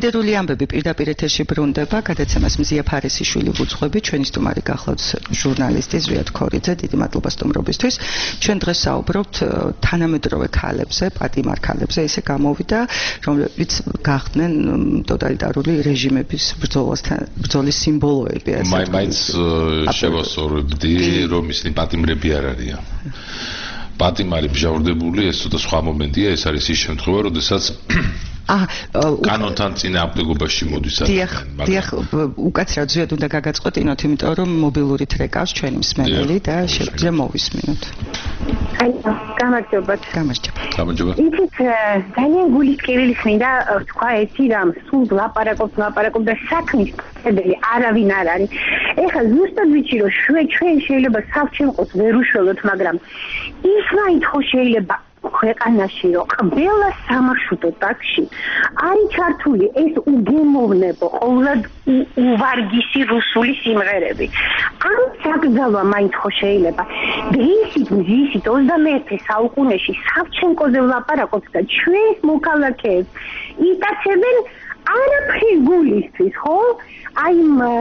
გენდერული ამბები პირდაპირ ეთერში ბრუნდება, გადაცემას მზია ფარესიშვილი ვუძღვები, ჩვენი სტუმარი გახლავთ ჟურნალისტი ზვიად ქორიძე, დიდი მადლობა სტუმრობისთვის. ჩვენ დღეს საუბრობთ თანამედროვე ქალებზე, პატიმარ ქალებზე, ესე გამოვიდა, რომლებიც გახდნენ ტოტალიტარული რეჟიმების ბრძოლასთან, ბრძოლის სიმბოლოები, ასე ვთქვათ. მაინც შევასწორებდი, რომ ისინი პატიმრები არ არიან. პატიმარი ბჟავრდებული, ეს ცოტა სხვა მომენტია, ეს არის ის შემთხვევა, როდესაც კანონთან წინააღმდეგობაში მოდის ადამიანი. დიახ, უკაცრავად ზუსტად უნდა გაგაწყოტინოთ, იმიტომ რომ მობილური ტრეკავს ჩვენი მსმენელი და შეგვიძლია მოვისმინოთ. აი, გამარჯობათ. გამარჯობა. გამარჯობა. იცით, ძალიან გულისკერილი ხნიდა თქვა ერთი რამ, სულ ლაპარაკობ, ლაპარაკობ და საქმის წებელი არავინ არ არის. ეხლა ზუსტად ვიცი, რომ ჩვენ შეიძლება სავჩენყოს ვერ უშველოთ, მაგრამ ის მაინც ხო შეიძლება ქვეყანაში რომ ყველა სამარშრუტო ტაქსში არის ჩართული ეს უგემოვნებო ყოვლად უვარგისი რუსული სიმღერები. ამ საკრძალვა მაინც ხო შეიძლება დღისით მზისით ოცდამეერთე საუკუნეში სავჩენკოზე ვლაპარაკობთ და ჩვენს მოქალაქეებს იტაცებენ არაფრის გულისთვის, ხო? აი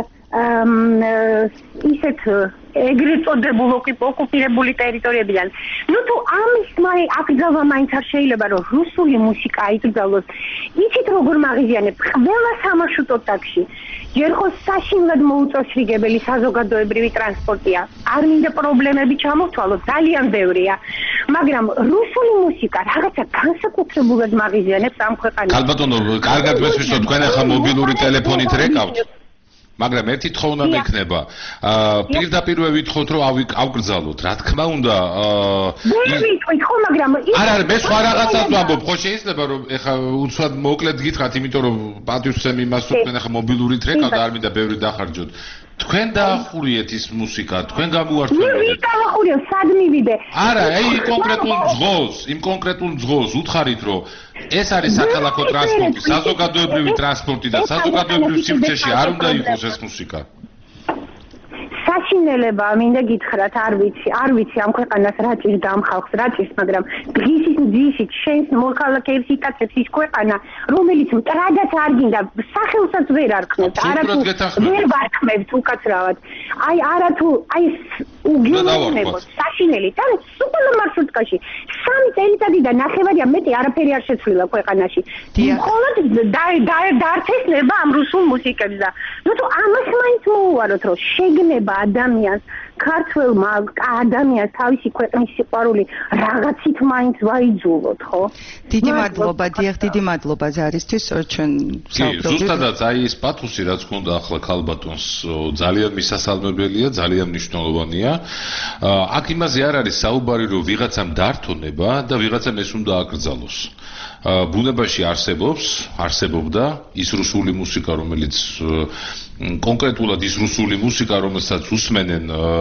ისეთ ეგრეთ წოდებულ ოკუპირებული ტერიტორიებიდან. ნუ თუ ამის აკრძალვა მაინც არ შეიძლება რომ რუსული მუსიკა აიკრძალოს. იცით როგორ მაღიზიანებ ყველა სამარშრუტო ტაქსში. ჯერ ხო საშინლად მოუწესრიგებელი საზოგადოებრივი ტრანსპორტია. არ მინდა პრობლემები ჩამოვთვალოთ, ძალიან ბევრია. მაგრამ რუსული მუსიკა რაღაცა განსაკუთრებულად მაღიზიანებს ამ ქვეყანაში. ქალბატონო, კარგად მესმის, თქვენ ახლა მობილური ტელეფონით რეკავთ. მაგრამ ერთი თქო უნდა მექნება. პირდაპირვე ვითხოვთ რომ ავკრძალოთ. რა თქმა უნდა, ვერ ვიტყვით ხო, მაგრამ არ არის, მე სხვა რაღაცას ვამბობ. ხო შეიძლება რომ ეხა უცბად მოკლედ გითხრათ, იმიტომ რომ პატივსცემ იმას რომ თქვენ ახლა მობილურით რეკავთ და არ მინდა ბევრი დახარჯოთ. თქვენ დაახურიეთ ის მუსიკა, თქვენ გამუართვებთ. მე დავახურიო, სად მივიდე? არა, აი კონკრეტულ ძღოლს, იმ კონკრეტულ ძღოლს უთხარით რომ ეს არის საქალაქო ტრანსპორტი, საზოგადოებრივი ტრანსპორტი და საზოგადოებრივ სივრცეში არ უნდა იყოს ეს მუსიკა. საშინელება მინდა გითხრათ, არ ვიცი, არ ვიცი ამ ქვეყანას რა ჭირს და ამ ხალხს რა ჭირს, მაგრამ დღისით მძისით შენს მოქალაქეებს იტაცებს ის ქვეყანა, რომელიც მტრადაც არ გინდა, სახელსაც ვერ არქმევთ, არათუ ვერ ვარქმევთ უკაცრავად. აი არათუ აი უგემოვნებო საშინელი, და სუპერ მარშრუტკაში სამი წელიწადი და ნახევარია მეტი არაფერი არ შეცვლილა ქვეყანაში. მხოლოდ დაართეს ნება ამ რუსულ მუსიკებს და ნუ თუ ამას მაინც მოუვაროთ, რომ შეგნება ადამიანს, ქართველმა ადამიანს თავისი ქვეყნის სიყვარული რაღაცით მაინც ვაიძულოთ, ხო? დიდი მადლობა, დიახ, დიდი მადლობა ზარისთვის, ჩვენ საუბრობთ. ზუსტადაც აი ეს პათოსი, რაც გქონდა ახლა ქალბატონს, ძალიან მისასალმებელია, ძალიან მნიშვნელოვანია. აქ იმაზე არ არის საუბარი, რომ ვიღაცამ დართონება და ვიღაცამ ეს უნდა აკრძალოს. ბუნებაში არსებობს, არსებობდა ის რუსული მუსიკა, რომელიც კონკრეტულად ის რუსული მუსიკა, რომელსაც უსმენენ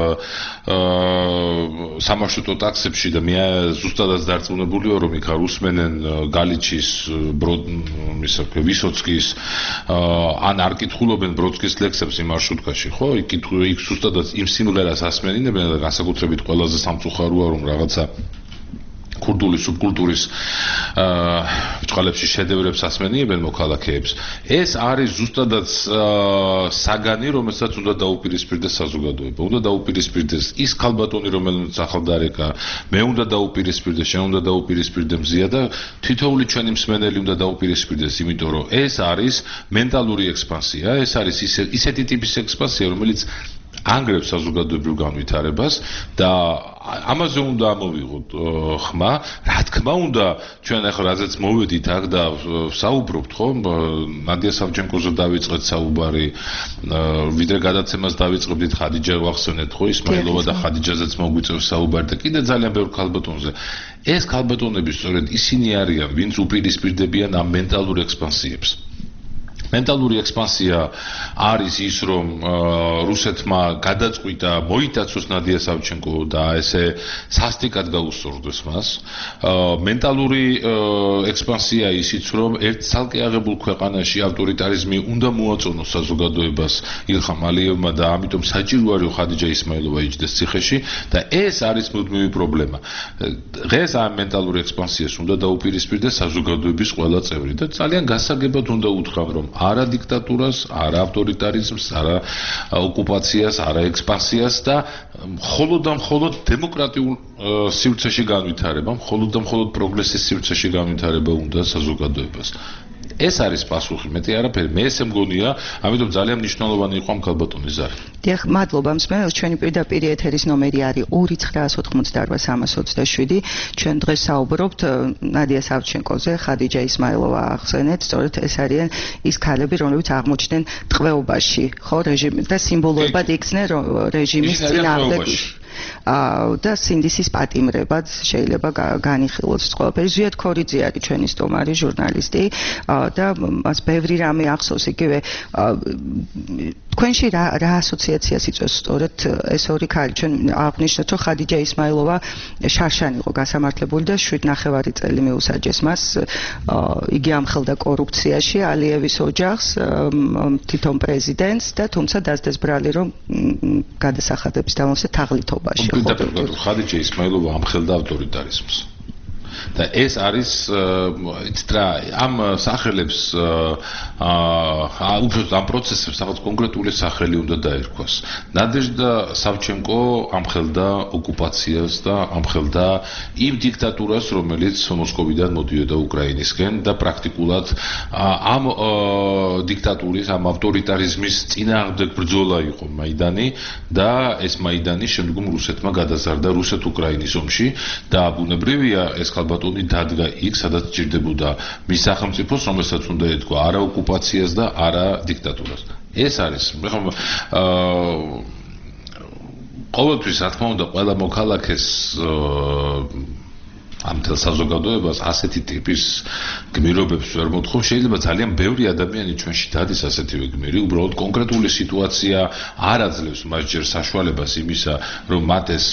სამარშრუტო ტაქსებში და მე ზუსტადაც დარწმუნებული ვარ, რომ იქ არ უსმენენ გალიჩის, ისა ვისოცკის, ან არ კითხულობენ ბროდსკის ლექსებს იმ მარშრუტკაში, ხო? იქ იქ ზუსტადაც იმ სიმღერას ასმენინებენ და განსაკუთრებით ყველაზე სამწუხაროა, რომ რაღაცა ქურდული სუბკულტურის ბჭყალებში შედევრებს ასმენიებენ მოქალაქეებს. ეს არის ზუსტადაც საგანი, რომელსაც უნდა დაუპირისპირდეს საზოგადოება. უნდა დაუპირისპირდეს ის ქალბატონი, რომელიც ახალ დარეკა, მე უნდა დაუპირისპირდე, შენ უნდა დაუპირისპირდე მზია და თითოეული ჩვენი მსმენელი უნდა დაუპირისპირდეს, იმიტომ რომ ეს არის მენტალური ექსპანსია, ეს არის ისეთი ტიპის ექსპანსია, რომელიც ანგრევს საზოგადოებრივ განვითარებას და ამაზე უნდა ამოვიღოთ ხმა. რა თქმა უნდა, ჩვენ ახლა რაზეც მოვედით აქ და საუბრობთ, ხო? ნადია სავჩენკოზე დავიწყეთ საუბარი, ვიდრე გადაცემას დავიწყებდით ხადიჯა ვახსენეთ, ხო? ისმაილოვა და ხადიჯაზეც მოგვიწევს საუბარი და კიდე ძალიან ბევრ ქალბატონზე. ეს ქალბატონები სწორედ ისინი არიან, ვინც უპირისპირდებიან ამ მენტალურ ექსპანსიებს. მენტალური ექსპანსია არის ის, რომ რუსეთმა გადაწყვიტა მოიტაცოს ნადია სავჩენკო და ესე სასტიკად გაუსწორდეს მას. მენტალური ექსპანსია ისიც, რომ ერთ ცალკე აღებულ ქვეყანაში ავტორიტარიზმი უნდა მოაწონოს საზოგადოებას ილხამ ალიევმა და ამიტომ საჭირო არის ხადიჯა ისმაილოვა იჯდეს ციხეში და ეს არის მუდმივი პრობლემა. დღეს ამ მენტალურ ექსპანსიას უნდა დაუპირისპირდეს საზოგადოების ყველა წევრი და ძალიან გასაგებად უნდა უთხრა, რომ არა დიქტატურას, არა ავტორიტარიზმს, არა ოკუპაციას, არა ექსპანსიას და მხოლოდ და მხოლოდ დემოკრატიულ სივრცეში განვითარება, მხოლოდ და მხოლოდ პროგრესის სივრცეში განვითარება უნდა საზოგადოებას. ეს არის პასუხი, მეტი არაფერი. მე ესე მგონია, ამიტომ ძალიან მნიშვნელოვანი იყო ამ ქალბატონის ზარი. დიახ, მადლობა მსმენელს. ჩვენი პირდაპირ ეთერის ნომერი არის ორი ცხრა ოთხმოცდაოთხ სამას ოცდაშვიდი. ჩვენ დღეს საუბრობთ ნადია სავჩენკოზე, ხადიჯა ისმაილოვა ახსენეთ, სწორედ ეს არიან ის ქალები, რომლებიც აღმოჩნდნენ ტყვეობაში, ხო, რეჟიმი და სიმბოლოებად იქცნენ რეჟიმის წინააღმდეგ. და სინდისის პატიმრებად შეიძლება განიხილოს ეს ყველაფერი. ზვიად ქორიძე არის ჩვენი სტუმარი, ჟურნალისტი და მას ბევრი რამე ახსოვს, იგივე თქვენში რა რა ასოციაციას იწვევს სწორედ ეს ორი ქალი? ჩვენ აღვნიშნეთ, რომ ხადიჯა ისმაილოვა შარშან იყო გასამართლებული და შვიდ ნახევარი წელი მიუსაჯეს მას. იგი ამხელდა კორუფციაში, ალიევის ოჯახს, თვითონ პრეზიდენტს და თუმცა დასდეს ბრალი, რომ გადასახადების დამალსე თაღლითობა პირდაპირ ხადიჯა ისმაილოვა ამხელდა ავტორიტარიზმს. და ეს არის იცით რა ამ სახელებს აა უბრალოდ ამ პროცესებს რაღაც კონკრეტული სახელი უნდა დაერქვას. ნადეჟდა სავჩენკო ამხელდა ოკუპაციას და ამხელდა იმ დიქტატურას, რომელიც მოსკოვიდან მოდიოდა უკრაინისკენ და პრაქტიკულად ამ დიქტატურის, ამ ავტორიტარიზმის წინააღმდეგ ბრძოლა იყო მაიდანი და ეს მაიდანი შემდგომ რუსეთმა გადაზარდა რუსეთ-უკრაინის ომში და ბუნებრივია ეს ქალბატონი დადგა იქ, სადაც ჭირდებოდა მის სახელმწიფოს, რომელსაც უნდა ეთქვა არა ოკუპაციას და არა დიქტატურას. ეს არის, ხო, აა ყოველთვის რა თქმა უნდა, ყველა მოქალაქეს ამ თელ საზოგადოებას ასეთი ტიპის გმირობებს ვერ მოთხოვ. შეიძლება ძალიან ბევრი ადამიანი ჩვენში დადის ასეთივე გმირი, უბრალოდ კონკრეტული სიტუაცია არ აძლევს მას ჯერ საშუალებას იმისა, რომ მათ ეს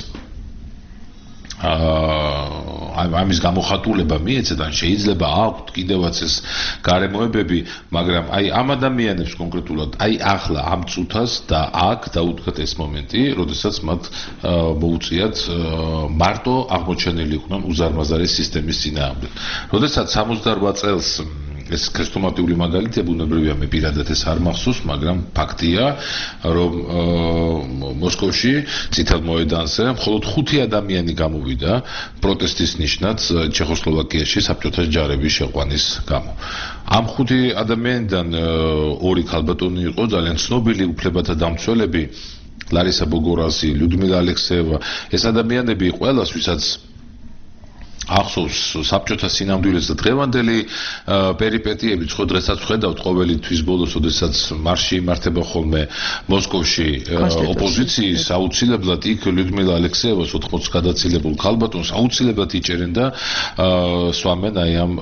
აა ამის გამოხატულება მიეცეთ, ან შეიძლება აქვთ კიდევაც ეს გარემოებები, მაგრამ აი ამ ადამიანებს კონკრეტულად, აი ახლა ამ წუთას და აქ დაუდგათ ეს მომენტი, როდესაც მათ მოუწიათ მარტო აღმოჩენილი იყვნენ უზარმაზარი სისტემის წინააღმდეგ. როდესაც სამოცდაორ წელს ეს ქრესტომატიური მაგალითია, ბუნებრივია მე პირადად ეს არ მახსოვს, მაგრამ ფაქტია, რომ მოსკოვში წითელ მოედანზე მხოლოდ ხუთი ადამიანი გამოვიდა პროტესტის ნიშნად ჩეხოსლოვაკიაში საბჭოთა ჯარების შეყვანის გამო. ამ ხუთი ადამიანიდან ორი ქალბატონი იყო, ძალიან ცნობილი უფლებათა დამცველები, ლარისა ბოგორაზი, ლიუდმილა ალექსეევა. ეს ადამიანები ყველას, ვისაც ახსოვს საბჭოთა სინამდვილეს და დღევანდელი პერიპეტიები, ხო დღესაც ვხედავთ ყოველი თვის ბოლოს, როდესაც მარში იმართება ხოლმე მოსკოვში ოპოზიციის, აუცილებლად იქ ლიუდმილა ალექსეევას ოთხმოცი გადაცილებულ ქალბატონს აუცილებლად იჭერენ და სვამენ აი ამ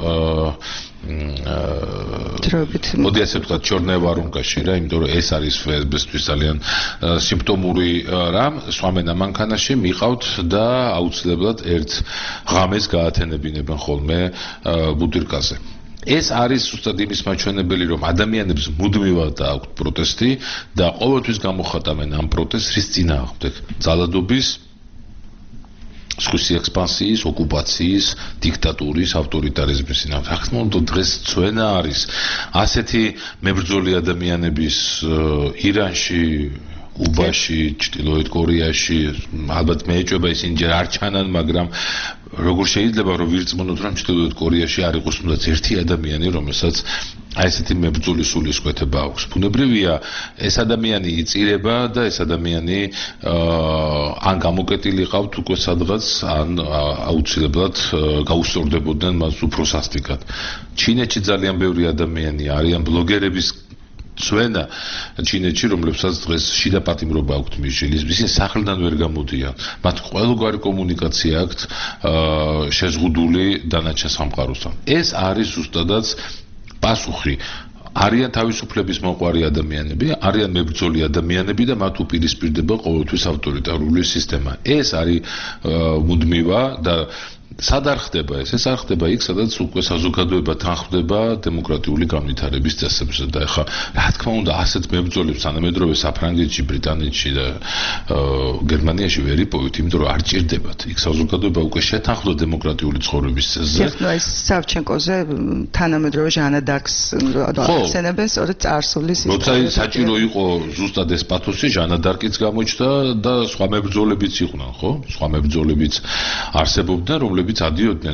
მოდი ასე ვთქვათ, ჩორნე ვარუნკაში რა, იმიტომ რომ ეს არის ფსბ-ისთვის ძალიან სიმპტომური რამ, სვამენ ამანქანაში, მიყავთ და აუცილებლად ერთ ღამეს გაათენებინებენ ხოლმე ბუტირკაზე. ეს არის ზუსტად იმის მაჩვენებელი, რომ ადამიანებს მუდმივად აქვთ პროტესტი და ყოველთვის გამოხატავენ ამ პროტესტს რის წინააღმდეგ, ძალადობის, სხვისი ექსპანსიის, ოკუპაციის, დიქტატურის, ავტორიტარიზმის წინააღმდეგ. რა თქმა უნდა, დღეს ძვენა არის ასეთი მებრძოლი ადამიანების ირანში, კუბაში, ჩრდილოეთ კორეაში, ალბათ მე ეჭვება ისინი ჯერ არ ჩანან, მაგრამ როგორ შეიძლება რომ ვირწმუნოთ, რომ ჩრდილოეთ კორეაში არ იყოს თუნდაც ერთი ადამიანი, რომელსაც აი ესეთი მებრძოლი სულისკვეთება აქვს. ბუნებრივია, ეს ადამიანი იწირება და ეს ადამიანი ან გამოკეტილი ყავთ უკვე სადღაც, ან აუცილებლად გაუსწორდებოდნენ მას უფრო სასტიკად. ჩინეთში ძალიან ბევრი ადამიანი არიან ბლოგერების ძვენა ჩინეთში, რომლებსაც დღეს შიდა პატიმრობა აქვთ მიშელის, ისინი სახლიდან ვერ გამოდიან. მათ ყველგვარი კომუნიკაცია აქვთ შეზღუდული დანარჩენ სამყაროსთან. ეს არის ზუსტადაც პასუხი. არიან თავისუფლების მოყვარი ადამიანები, არიან მებრძოლი ადამიანები და მათ უპირისპირდება ყოველთვის ავტორიტარული სისტემა. ეს არის მუდმივა და სად არ ხდება ეს? ეს არ ხდება იქ, სადაც უკვე საზოგადოება თანხმდება დემოკრატიული განვითარების წესებზე და ეხლა რა თქმა უნდა ასეთ მებრძოლებს თანამედროვე საფრანგეთში, ბრიტანეთში და გერმანიაში ვერ იპოვით, იმიტომ რომ არ ჭირდებათ. იქ საზოგადოება უკვე შეთანხმდა დემოკრატიული ცხოვრების წესზე. ეხლა ეს სავჩენკოზე თანამედროვე ჟანა დარკს ახსენებენ სწორედ წარსულის ის. როცა საჭირო იყო ზუსტად ეს პათოსი, ჟანა დარკიც გამოჩნდა და სხვა მებრძოლებიც იყვნენ, ხო? სხვა მებრძოლებიც არსებობდნენ, რომლებიც ადიოდნენ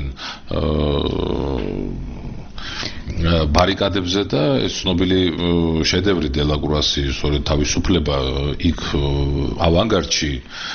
ბარიკადებზე და ეს ცნობილი შედევრი დელაკრუასი სწორედ თავისუფლება იქ ავანგარდში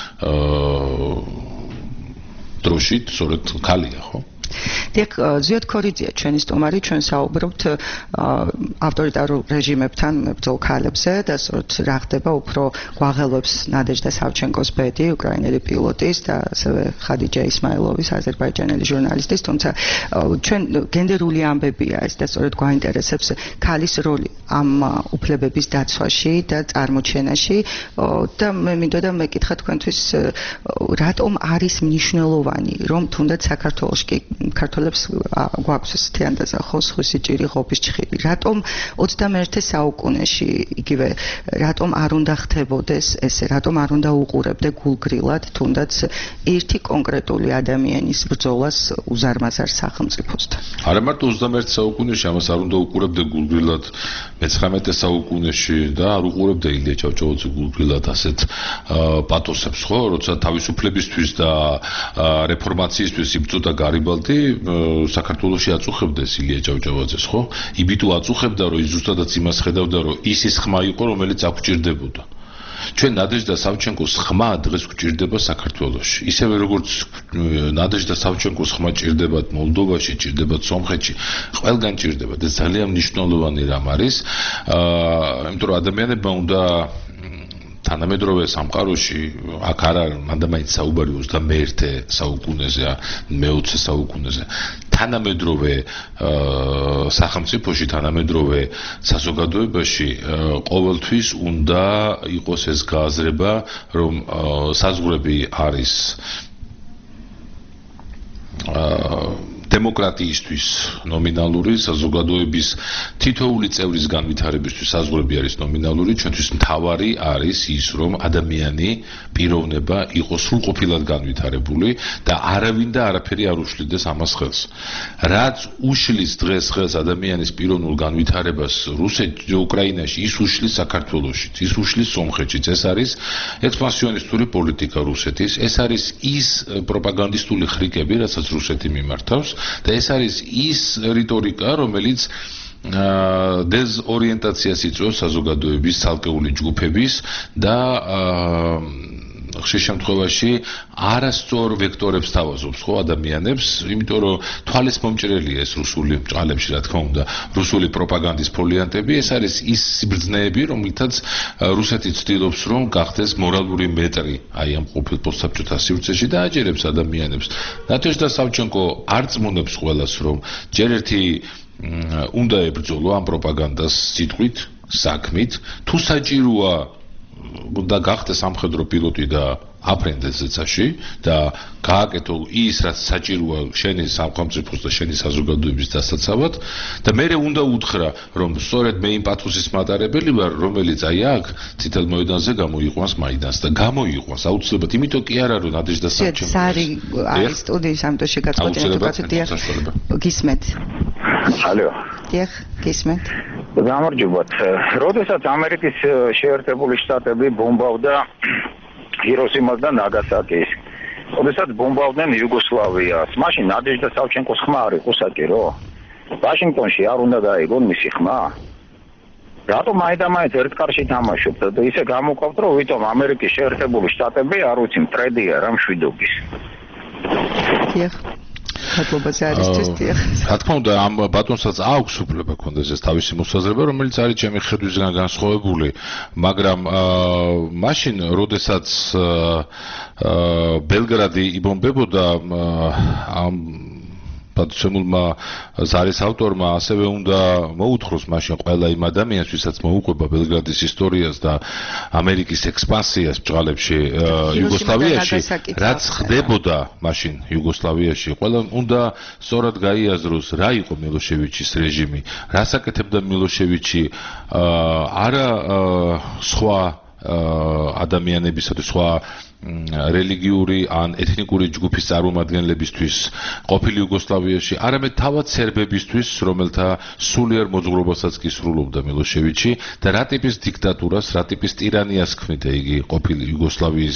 დროშით სწორედ ქალია, ხო? დიახ, ზიად ქორიძია ჩვენი სტუმარი, ჩვენ საუბრობთ ავტორიტარულ რეჟიმებთან მებრძოლ ქალებზე და სწორედ რა ხდება უფრო გვაღელვებს ნადეჟდა სავჩენკოს ბედი, უკრაინელი პილოტის და ასევე ხადიჯა ისმაილოვის აზერბაიჯანელი ჟურნალისტის, თუმცა ჩვენ გენდერული ამბებია ეს და სწორედ გვაინტერესებს ქალის როლი ამ უფლებების დაცვაში და წარმოჩენაში და მე მინდოდა მეკითხა თქვენთვის რატომ არის მნიშვნელოვანი რომ თუნდაც საქართველოში ქართველებს გვაქვს თეანდაზა ხოს ხუსი ჭირი ყოფის ჭხილი. რატომ ოცდამეერთე საუკუნეში იგივე რატომ არ უნდა ხდებოდეს ესე, რატომ არ უნდა უყურებდე გულგრილად თუნდაც ერთი კონკრეტული ადამიანის ბრძოლას უზარმაზარ სახელმწიფოსთან. არა მარტო ოცდამეერთე საუკუნეში ამას არ უნდა უყურებდე გულგრილად, მეცხრამეტე საუკუნეში და არ უყურებდე ილია ჭავჭავაძე გულგრილად ასეთ პათოსებს, ხო, როცა თავისუფლებისთვის და რეფორმაციისთვის იბრძოდა გარიბალდი საქართველოში აწუხებდეს ილია ჭავჭავაძეს, ხო? იბიტო აწუხებდა, რომ ის ზუსტადაც იმას ხედავდა, რომ ის ის ხმა იყო, რომელიც აქ გვჭირდებოდა. ჩვენ ნადეჟდა სავჩენკოს ხმა დღეს გვჭირდება საქართველოში. ისევე როგორც ნადეჟდა სავჩენკოს ხმა ჭირდებათ მოლდოვაში, ჭირდებათ სომხეთში, ყველგან ჭირდებათ. ეს ძალიან მნიშვნელოვანი რამ არის. აა, იმიტომ რომ ადამიანებმა უნდა თანამედროვე სამყაროში აქ არ არის მანდა მაინც საუბარი ოცდამეერთე საუკუნეზე, მეოცე საუკუნეზე. თანამედროვე სახელმწიფოში, თანამედროვე საზოგადოებაში ყოველთვის უნდა იყოს ეს გააზრება, რომ საზღვრები არის დემოკრატიისთვის ნომინალური, საზოგადოების თითოეული წევრის განვითარებისთვის საზღვრები არის ნომინალური, ჩვენთვის მთავარი არის ის, რომ ადამიანი პიროვნება იყოს სრულყოფილად განვითარებული და არავინ და არაფერი არ უშლიდეს ამას ხელს. რაც უშლის დღეს ხელს ადამიანის პიროვნულ განვითარებას რუსეთში, უკრაინაში, ის უშლის საქართველოში, ის უშლის სომხეთში. ეს არის ექსპანსიონისტური პოლიტიკა რუსეთის, ეს არის ის პროპაგანდისტული ხრიკები, რასაც რუსეთი მიმართავს. და ეს არის ის რიტორიკა, რომელიც დეზორიენტაციას იწვევს საზოგადოების ცალკეული ჯგუფების და ხშირ შემთხვევაში არასწორ ვექტორებს თავაზობს ხო ადამიანებს, იმიტომ რომ თვალის მომჭრელია ეს რუსული ბრალებში, რა თქმა უნდა, რუსული პროპაგანდის ფოლიანტები, ეს არის ის სიბრძნეები, რომლითაც რუსეთი ცდილობს, რომ გახდეს მორალური მეტრი აი ამ ყოფილ პოსტსაბჭოთა სივრცეში და აჯერებს ადამიანებს. ნადეჟდა სავჩენკო არ წმუნებს ყველას, რომ ჯერ ერთი უნდა ებრძოლო ამ პროპაგანდას სიტყვით, საქმით, თუ საჭიროა და გახდეს სამხედრო პილოტი და აფრენდეს ზეცაში და გააკეთო ის, რაც საჭიროა შენი სახელმწიფოს და შენი საზოგადოების დასაცავად და მე უნდა უთხრა, რომ სწორედ მე იმ პათოსის მატარებელი ვარ, რომელიც აი აქ წითელ მოედანზე გამოიყვანს მაიდანს და გამოიყვანს აუცილებლად, იმიტომ კი არა, რომ ნადეჟდა სავჩენკო სარი არის სტუდიის ამიტომ შეგაწყვეტინეთ უკაცრავ დიახ გისმენთ. ალო. დიახ, გისმენთ. გამარჯობათ. როდესაც ამერიკის შეერთებული შტატები ბომბავდა ჰიროსიმას და ნაგასაკის, როდესაც ბომბავდნენ იუგოსლავიას, მაშინ ნადეჟდა სავჩენკოს ხმა არ იყო საჭირო? ვაშინგტონში არ უნდა დაიგონ მისი ხმა? რატომ მაინდა-მაინც ერთ კარში თამაშობთ და ისე გამოყვავთ, რომ ვითომ ამერიკის შეერთებული შტატები არ ვიცი მტრედია რა მშვიდობის. დიახ. ხათლობაზე არის თესტია. რა თქმა უნდა, ამ ბატონსაც აქვს უფლება ქონდეს ეს თავისი მოსაზრება, რომელიც არის ჩემი ხედვისგან განსხვავებული, მაგრამ მაშინ, როდესაც ბელგრადი იბომბებოდა ამ პატივცემულმა ზარის ავტორმა ასევე უნდა მოუთხროს მაშინ ყველა იმ ადამიანს, ვისაც მოუყვება ბელგრადის ისტორიას და ამერიკის ექსპანსიას ბჭყალებში იუგოსლავიაში, რაც ხდებოდა მაშინ იუგოსლავიაში, ყველა უნდა სწორად გაიაზროს, რა იყო მილოშევიჩის რეჟიმი, რას აკეთებდა მილოშევიჩი, არა სხვა ადამიანებისა და სხვა რელიგიური ან ეთნიკური ჯგუფის წარმომადგენლებისთვის ყოფილი იუგოსლავიაში, არამედ თავად სერბებისთვის, რომელთა სულიერ მოძღვრობასაც კი სრულობდა მილოშევიჩი და რა ტიპის დიქტატურას, რა ტიპის ტირანიას ქმნიდა იგი ყოფილი იუგოსლავიის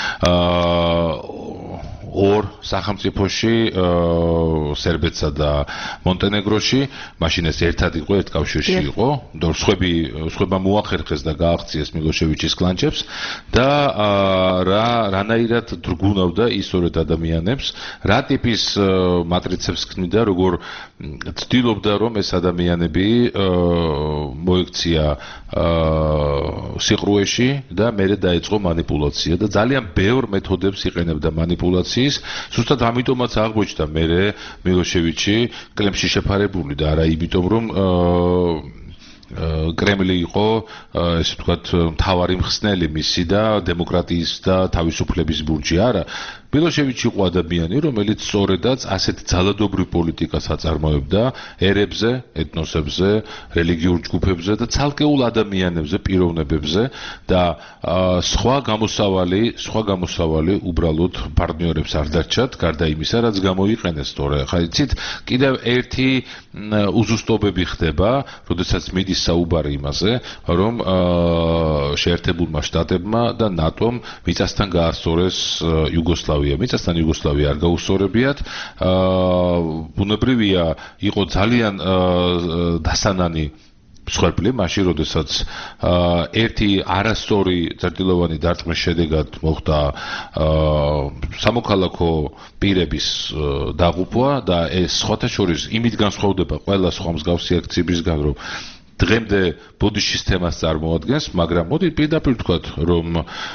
ორ სახელმწიფოში, სერბეთსა და მონტენეგროში, მაშინ ეს ერთად იყო, ერთ კავშირში იყო, და სხვები სხვება მოახერხეს და გააღწიეს მილოშევიჩის კლანჩებს და რა რანაირად დრგუნავდა ის სწორედ ადამიანებს, რა ტიპის მატრიცებს ქმნიდა, როგორ ცდილობდა რომ ეს ადამიანები მოექცია სიყრუეში და მერე დაეწყო манипуляცია და ძალიან ბევრ მეთოდებს იყენებდა манипуляციის, ზუსტად ამიტომაც აღმოჩნდა მერე მილოშევიჩი კლემში შეფარებული და არა იმიტომ რომ კრემლი იყო ესე ვთქვათ მთავარი მხსნელი მისი და დემოკრატიის და თავისუფლების ბურჯი არა. მილოშევიჩი იყო ადამიანი, რომელიც სწორედაც ასეთ ძალადობრივ პოლიტიკას აწარმოებდა ერებზე, ეთნოსებზე, რელიგიურ ჯგუფებზე და ცალკეულ ადამიანებზე, პიროვნებებზე და სხვა გამოსავალი, სხვა გამოსავალი უბრალოდ პარტნიორებს არ დარჩათ, გარდა იმისა, რაც გამოიყენეს თორე. ხა იცით, კიდევ ერთი უზუსტობები ხდება, როდესაც მიდის საუბარი იმაზე, რომ შეერთებულმა შტატებმა და ნატომ მიწასთან გაასწორეს იუგოსლავია. მიწასთან იუგოსლავია არ გაუსწორებიათ. ბუნებრივია, იყო ძალიან დასანანი მსხვერპლი, მაშინ როდესაც ერთი არასწორი წერტილოვანი დარტყმის შედეგად მოხდა სამოქალაქო პირების დაღუპვა და ეს სხვათა შორის იმით განსხვავდება ყველა სხვა მსგავსი აქციებისგან, რომ დღემდე ბოდიშის თემას წარმოადგენს, მაგრამ მოდი პირდაპირ ვთქვათ, რომ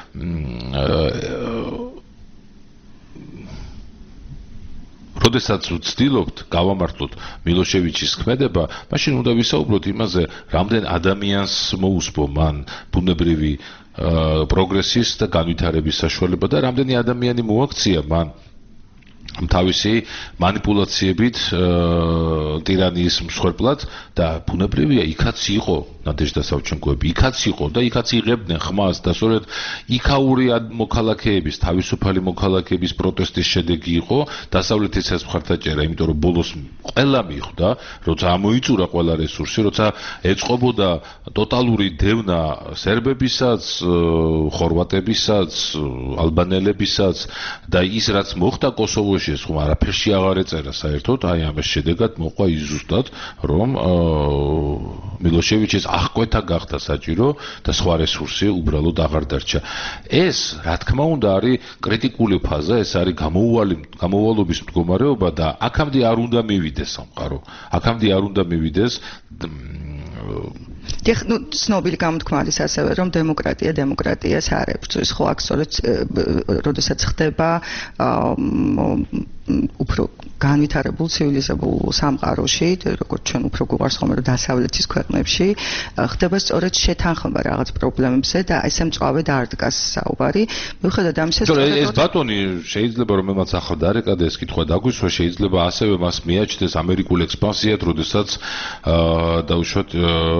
როდესაც ვცდილობთ გავამართლოთ მილოშევიჩის ქმედება, მაშინ უნდა ვისაუბროთ იმაზე, რამდენ ადამიანს მოუსპო მან ბუნებრივი პროგრესის და განვითარების საშუალება და რამდენი ადამიანი მოაქცია მან თავისი манипуляციებით ტირანიის მსხვერპლად და ბუნებრივია, იქაც იყო ნადეჟდა სავჩენკოები, იქაც იყო და იქაც იღებდნენ ხმას და სწორედ იქაური მოქალაქეების, თავისუფალი მოქალაქეების პროტესტის შედეგი იყო დასავლეთის ეს მხარდაჭერა, იმიტომ რომ ბოლოს ყველა მიხვდა, როცა ამოიწურა ყველა რესურსი, როცა ეწყობოდა ტოტალური დევნა სერბებისაც, ხორვატებისაც, ალბანელებისაც და ის რაც მოხდა კოსოვოში ეს ხომ არაფერში აღარ ეწერა საერთოდ, აი ამის შედეგად მოყვა ის ზუსტად, რომ მილოშევიჩის აღკვეთა გახდა საჭირო და სხვა რესურსი უბრალოდ აღარ დარჩა. ეს, რა თქმა უნდა, არის კრიტიკული ფაზა, ეს არის გამოუვალი გამოუვალობის მდგომარეობა და აქამდე არ უნდა მივიდეს სამყარო. აქამდე არ უნდა მივიდეს დიახ, ნუ ცნობილი გამოთქმა არის ასევე, რომ დემოკრატია დემოკრატიას არ ებრძვის. ხო, აქ სწორედ როდესაც ხდება უფრო განვითარებულ ცივილიზებულ სამყაროში, როგორც ჩვენ უფრო გვყავს ხოლმე რომ დასავლეთის ქვეყნებში, ხდება სწორედ შეთანხმება რაღაც პრობლემებზე და ესე მწვავე დარდგას საუბარი. მიუხედავად ამისა, სწორედ ეს ბატონი შეიძლება რომელმაც ახლა დარეკადა ეს კითხვა დაგვისვა, შეიძლება ასევე მას მიაჩნდეს ამერიკული ექსპანსიად, როდესაც დაუშვათ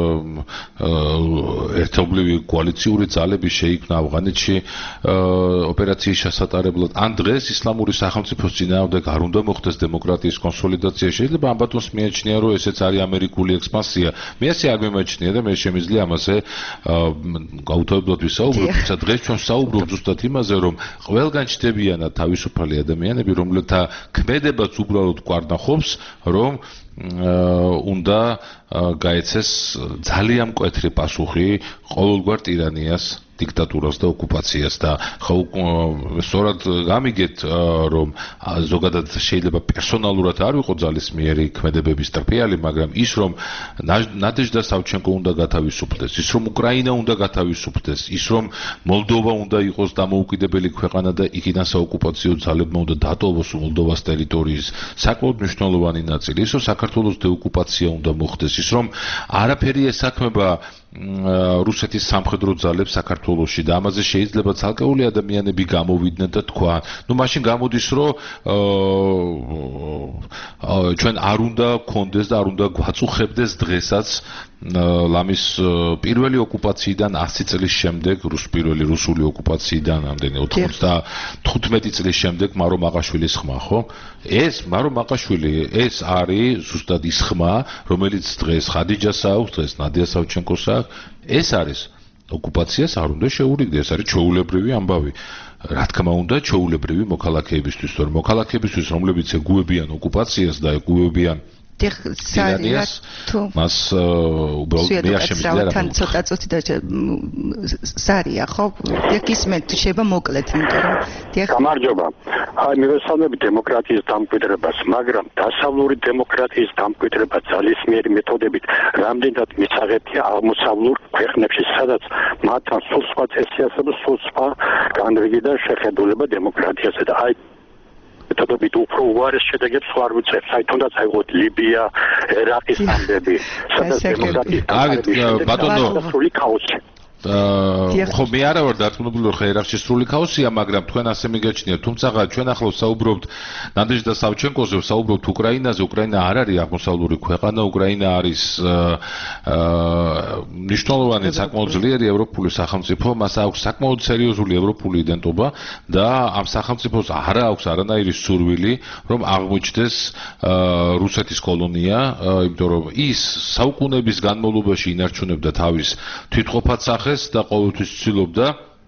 ერთობლივი კოალიციური ძალები შეიქმნა ავღანეთში ოპერაციის შესატარებლად. ან დღეს ისლამური სახელმწიფოს წინააღმდეგ არ უნდა მოხდეს დემოკრატიის კონსოლიდაცია. შეიძლება ამ ბატონს მიაჩნია, რომ ესეც არის ამერიკული ექსპანსია. მე ასე არ მიმაჩნია და მე შემიძლია ამაზე გაუთავებლად ვისაუბროთ, თუმცა დღეს ჩვენ საუბრობთ ზუსტად იმაზე, რომ ყველგან ჩნდებიანად თავისუფალი ადამიანები, რომელთა ქმედებაც უბრალოდ გვარნახობს, რომ უნდა გაეცეს ძალიან მკვეთრი პასუხი ყოველგვარ ტირანიას დიქტატურას და ოკუპაციას და ხო სწორად გამიგეთ რომ ზოგადად შეიძლება პერსონალურად არ ვიყო ძალისმიერი ქმედებების ტრფიალი, მაგრამ ის რომ ნადეჟდა სავჩენკო უნდა გათავისუფლდეს, ის რომ უკრაინა უნდა გათავისუფლდეს, ის რომ მოლდოვა უნდა იყოს დამოუკიდებელი ქვეყანა და იქიდან საოკუპაციო ძალებმა უნდა დატოვოს მოლდოვას ტერიტორიის საკმაოდ მნიშვნელოვანი ნაწილი, ის რომ საქართველოს დეოკუპაცია უნდა მოხდეს, ის რომ არაფერი ესაქმება რუსეთის სამხედრო ძალებს საქართველოში და ამაზე შეიძლება ცალკეული ადამიანები გამოვიდნენ და თქვა, ну მაშინ გამოდის რომ ჩვენ არ უნდა გქონდეს და არ უნდა გვაწუხებდეს დღესაც ლამის პირველი ოკუპაციიდან ასი წლის შემდეგ, რუს პირველი რუსული ოკუპაციიდან ამდენი ოცდათხუთმეტი წლის შემდეგ მარო მაყაშვილის ხმა, ხო? ეს მარო მაყაშვილი, ეს არის ზუსტად ის ხმა, რომელიც დღეს ხადიჯას აქვს, დღეს ნადია სავჩენკოს აქვს, ეს არის ოკუპაციას არ უნდა შეურიგდეს, ეს არის ჩვეულებრივი ამბავი. რა თქმა უნდა, ჩვეულებრივი მოქალაქეებისთვის, თორემ მოქალაქეებისთვის, რომლებიც ეგუებიან ოკუპაციას და ეგუებიან სარიას თუ მას უბრალოდ მე შემიძლია რა თან ცოტა წუთი და სარია ხო დიახისმეთ შეიძლება მოკლედ იმიტომ რომ დიახ გამარჯობა აი მივესალმები დემოკრატიის დამკვიდრებას მაგრამ დასავლური დემოკრატიის დამკვიდრება ძალისმიერი მეთოდებით რამდენად მისაღებია აღმოსავლურ ქვეყნებში სადაც მათთან სულ სხვა წესიასა და სულ სხვა განრიგი და შეხედულება დემოკრატიასა და აი მეთოდებით უფრო უარეს შედეგებს ვარ ვუწევს. აი თუნდაც აიღოთ ლიბია, ერაყის ამბები, სადაც დემოკრატიის ბატონო სრული ქაოსი. ხო მე არა ვარ დარწმუნებული რომ ერაყში სრული ქაოსია, მაგრამ თქვენ ასე მიგაჩნიათ, თუმცა ჩვენ ახლა საუბრობთ ნადეჟდა სავჩენკოზე, საუბრობთ უკრაინაზე, უკრაინა არ არის აღმოსავლური ქვეყანა, უკრაინა არის მნიშვნელოვანი საკმაოდ ძლიერი ევროპული სახელმწიფო, მას აქვს საკმაოდ სერიოზული ევროპული იდენტობა და ამ სახელმწიფოს არ აქვს არანაირი სურვილი რომ აღმოჩნდეს რუსეთის კოლონია, იმიტომ რომ ის საუკუნეების განმავლობაში ინარჩუნებდა თავის თვითყოფად სახეს და ყოველთვის ცდილობდა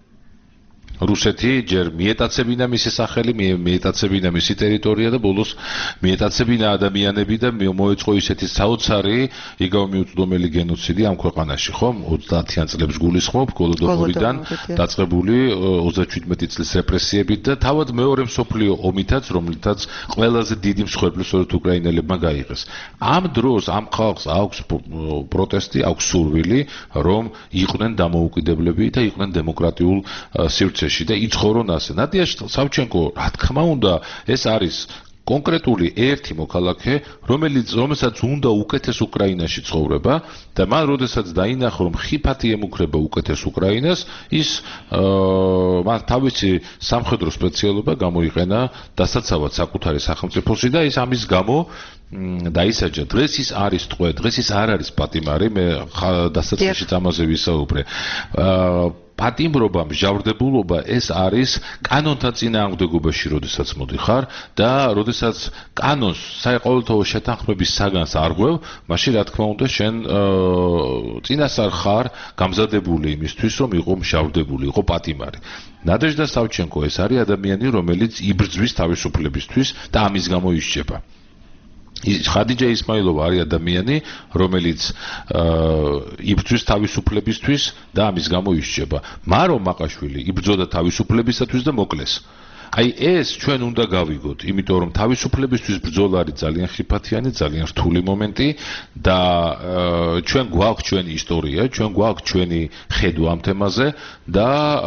რუსეთი ჯერ მიეტაცებინა მისი სახელი, მიეტაცებინა მისი ტერიტორია და ბოლოს მიეტაცებინა ადამიანები და მოეწყო ისეთი საოცარი იგავ მიუწვდომელი გენოციდი ამ ქვეყანაში, ხო? ოცდაათიან წლებს გულისხმობ, გოლოდოვორიდან დაწყებული ოცდაჩვიდმეტი წლის რეპრესიებით და თავად მეორე მსოფლიო ომითაც, რომლითაც ყველაზე დიდი მსხვერპლი სწორედ უკრაინელებმა გაიღეს. ამ დროს ამ ხალხს აქვს პროტესტი, აქვს სურვილი, რომ იყვნენ დამოუკიდებლები და იყვნენ დემოკრატიულ სივრცეში და იცხოვრონ ასე. ნადია სავჩენკო, რა თქმა უნდა, ეს არის კონკრეტული ერთი მოქალაქე, რომელიც რომელსაც უნდა უკეთეს უკრაინაში ცხოვრება და მან როდესაც დაინახა, რომ ხიფათი ემუქრება უკეთეს უკრაინას, ის მან თავისი სამხედრო სპეციალობა გამოიყენა დასაცავად საკუთარი სახელმწიფოში და ის ამის გამო დაისაჯა. დღეს ის არის ტყვე, დღეს ის არ არის პატიმარი, მე დასაწყისში ამაზე ვისაუბრე. პატიმრობა, მჟავრდებულობა ეს არის კანონთან წინააღმდეგობაში, როდესაც მოდიხარ და როდესაც კანონს საყოველთაო შეთანხმების საგანს არღვევ, მაშინ რა თქმა უნდა შენ წინასწარ ხარ გამზადებული იმისთვის, რომ იყო მჟავრდებული, იყო პატიმარი. ნადეჟდა სავჩენკო ეს არის ადამიანი, რომელიც იბრძვის თავისუფლებისთვის და ამის გამო ისჯება. ხადიჯა ისმაილოვა არის ადამიანი, რომელიც იბრძვის თავისუფლებისთვის და ამის გამო ისჯება. მარო მაყაშვილი იბრძოდა თავისუფლებისათვის და მოკლეს. აი ეს ჩვენ უნდა გავიგოთ, იმიტომ რომ თავისუფლებისთვის ბრძოლა არის ძალიან ხიფათიანი, ძალიან რთული მომენტი და ჩვენ გვაქვს ჩვენი ისტორია, ჩვენ გვაქვს ჩვენი ხედვა ამ თემაზე და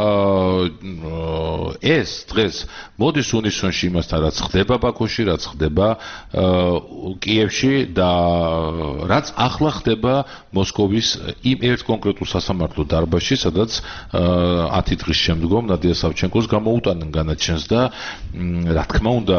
ეს დღეს მოდის უნისონში იმასთან, რაც ხდება ბაქოში, რაც ხდება კიევში და რაც ახლა ხდება მოსკოვის იმ ერთ კონკრეტულ სასამართლო დარბაზში, სადაც ათი დღის შემდგომ ნადია სავჩენკოს გამოუტანენ განაჩენს და რა თქმა უნდა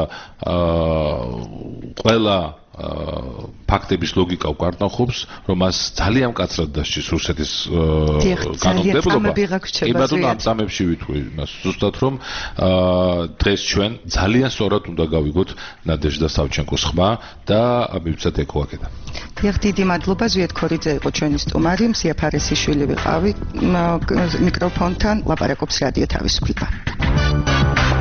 ყველა ფაქტების ლოგიკა უკარნახობს, რომ მას ძალიან მკაცრად დასჭირს რუსეთის კანონმდებლობა. კი ბატონო, ამ წამებში ვითვლი იმას ზუსტად, რომ დღეს ჩვენ ძალიან სწორად უნდა გავიგოთ ნადეჟდა სავჩენკოს ხმა და მივცეთ ეკო აქედან. დიახ, დიდი მადლობა. ზვიად ქორიძე იყო ჩვენი სტუმარი, მსია ფარესიშვილი ვიყავი მიკროფონთან, ლაპარაკობს რადიო თავისუფლება.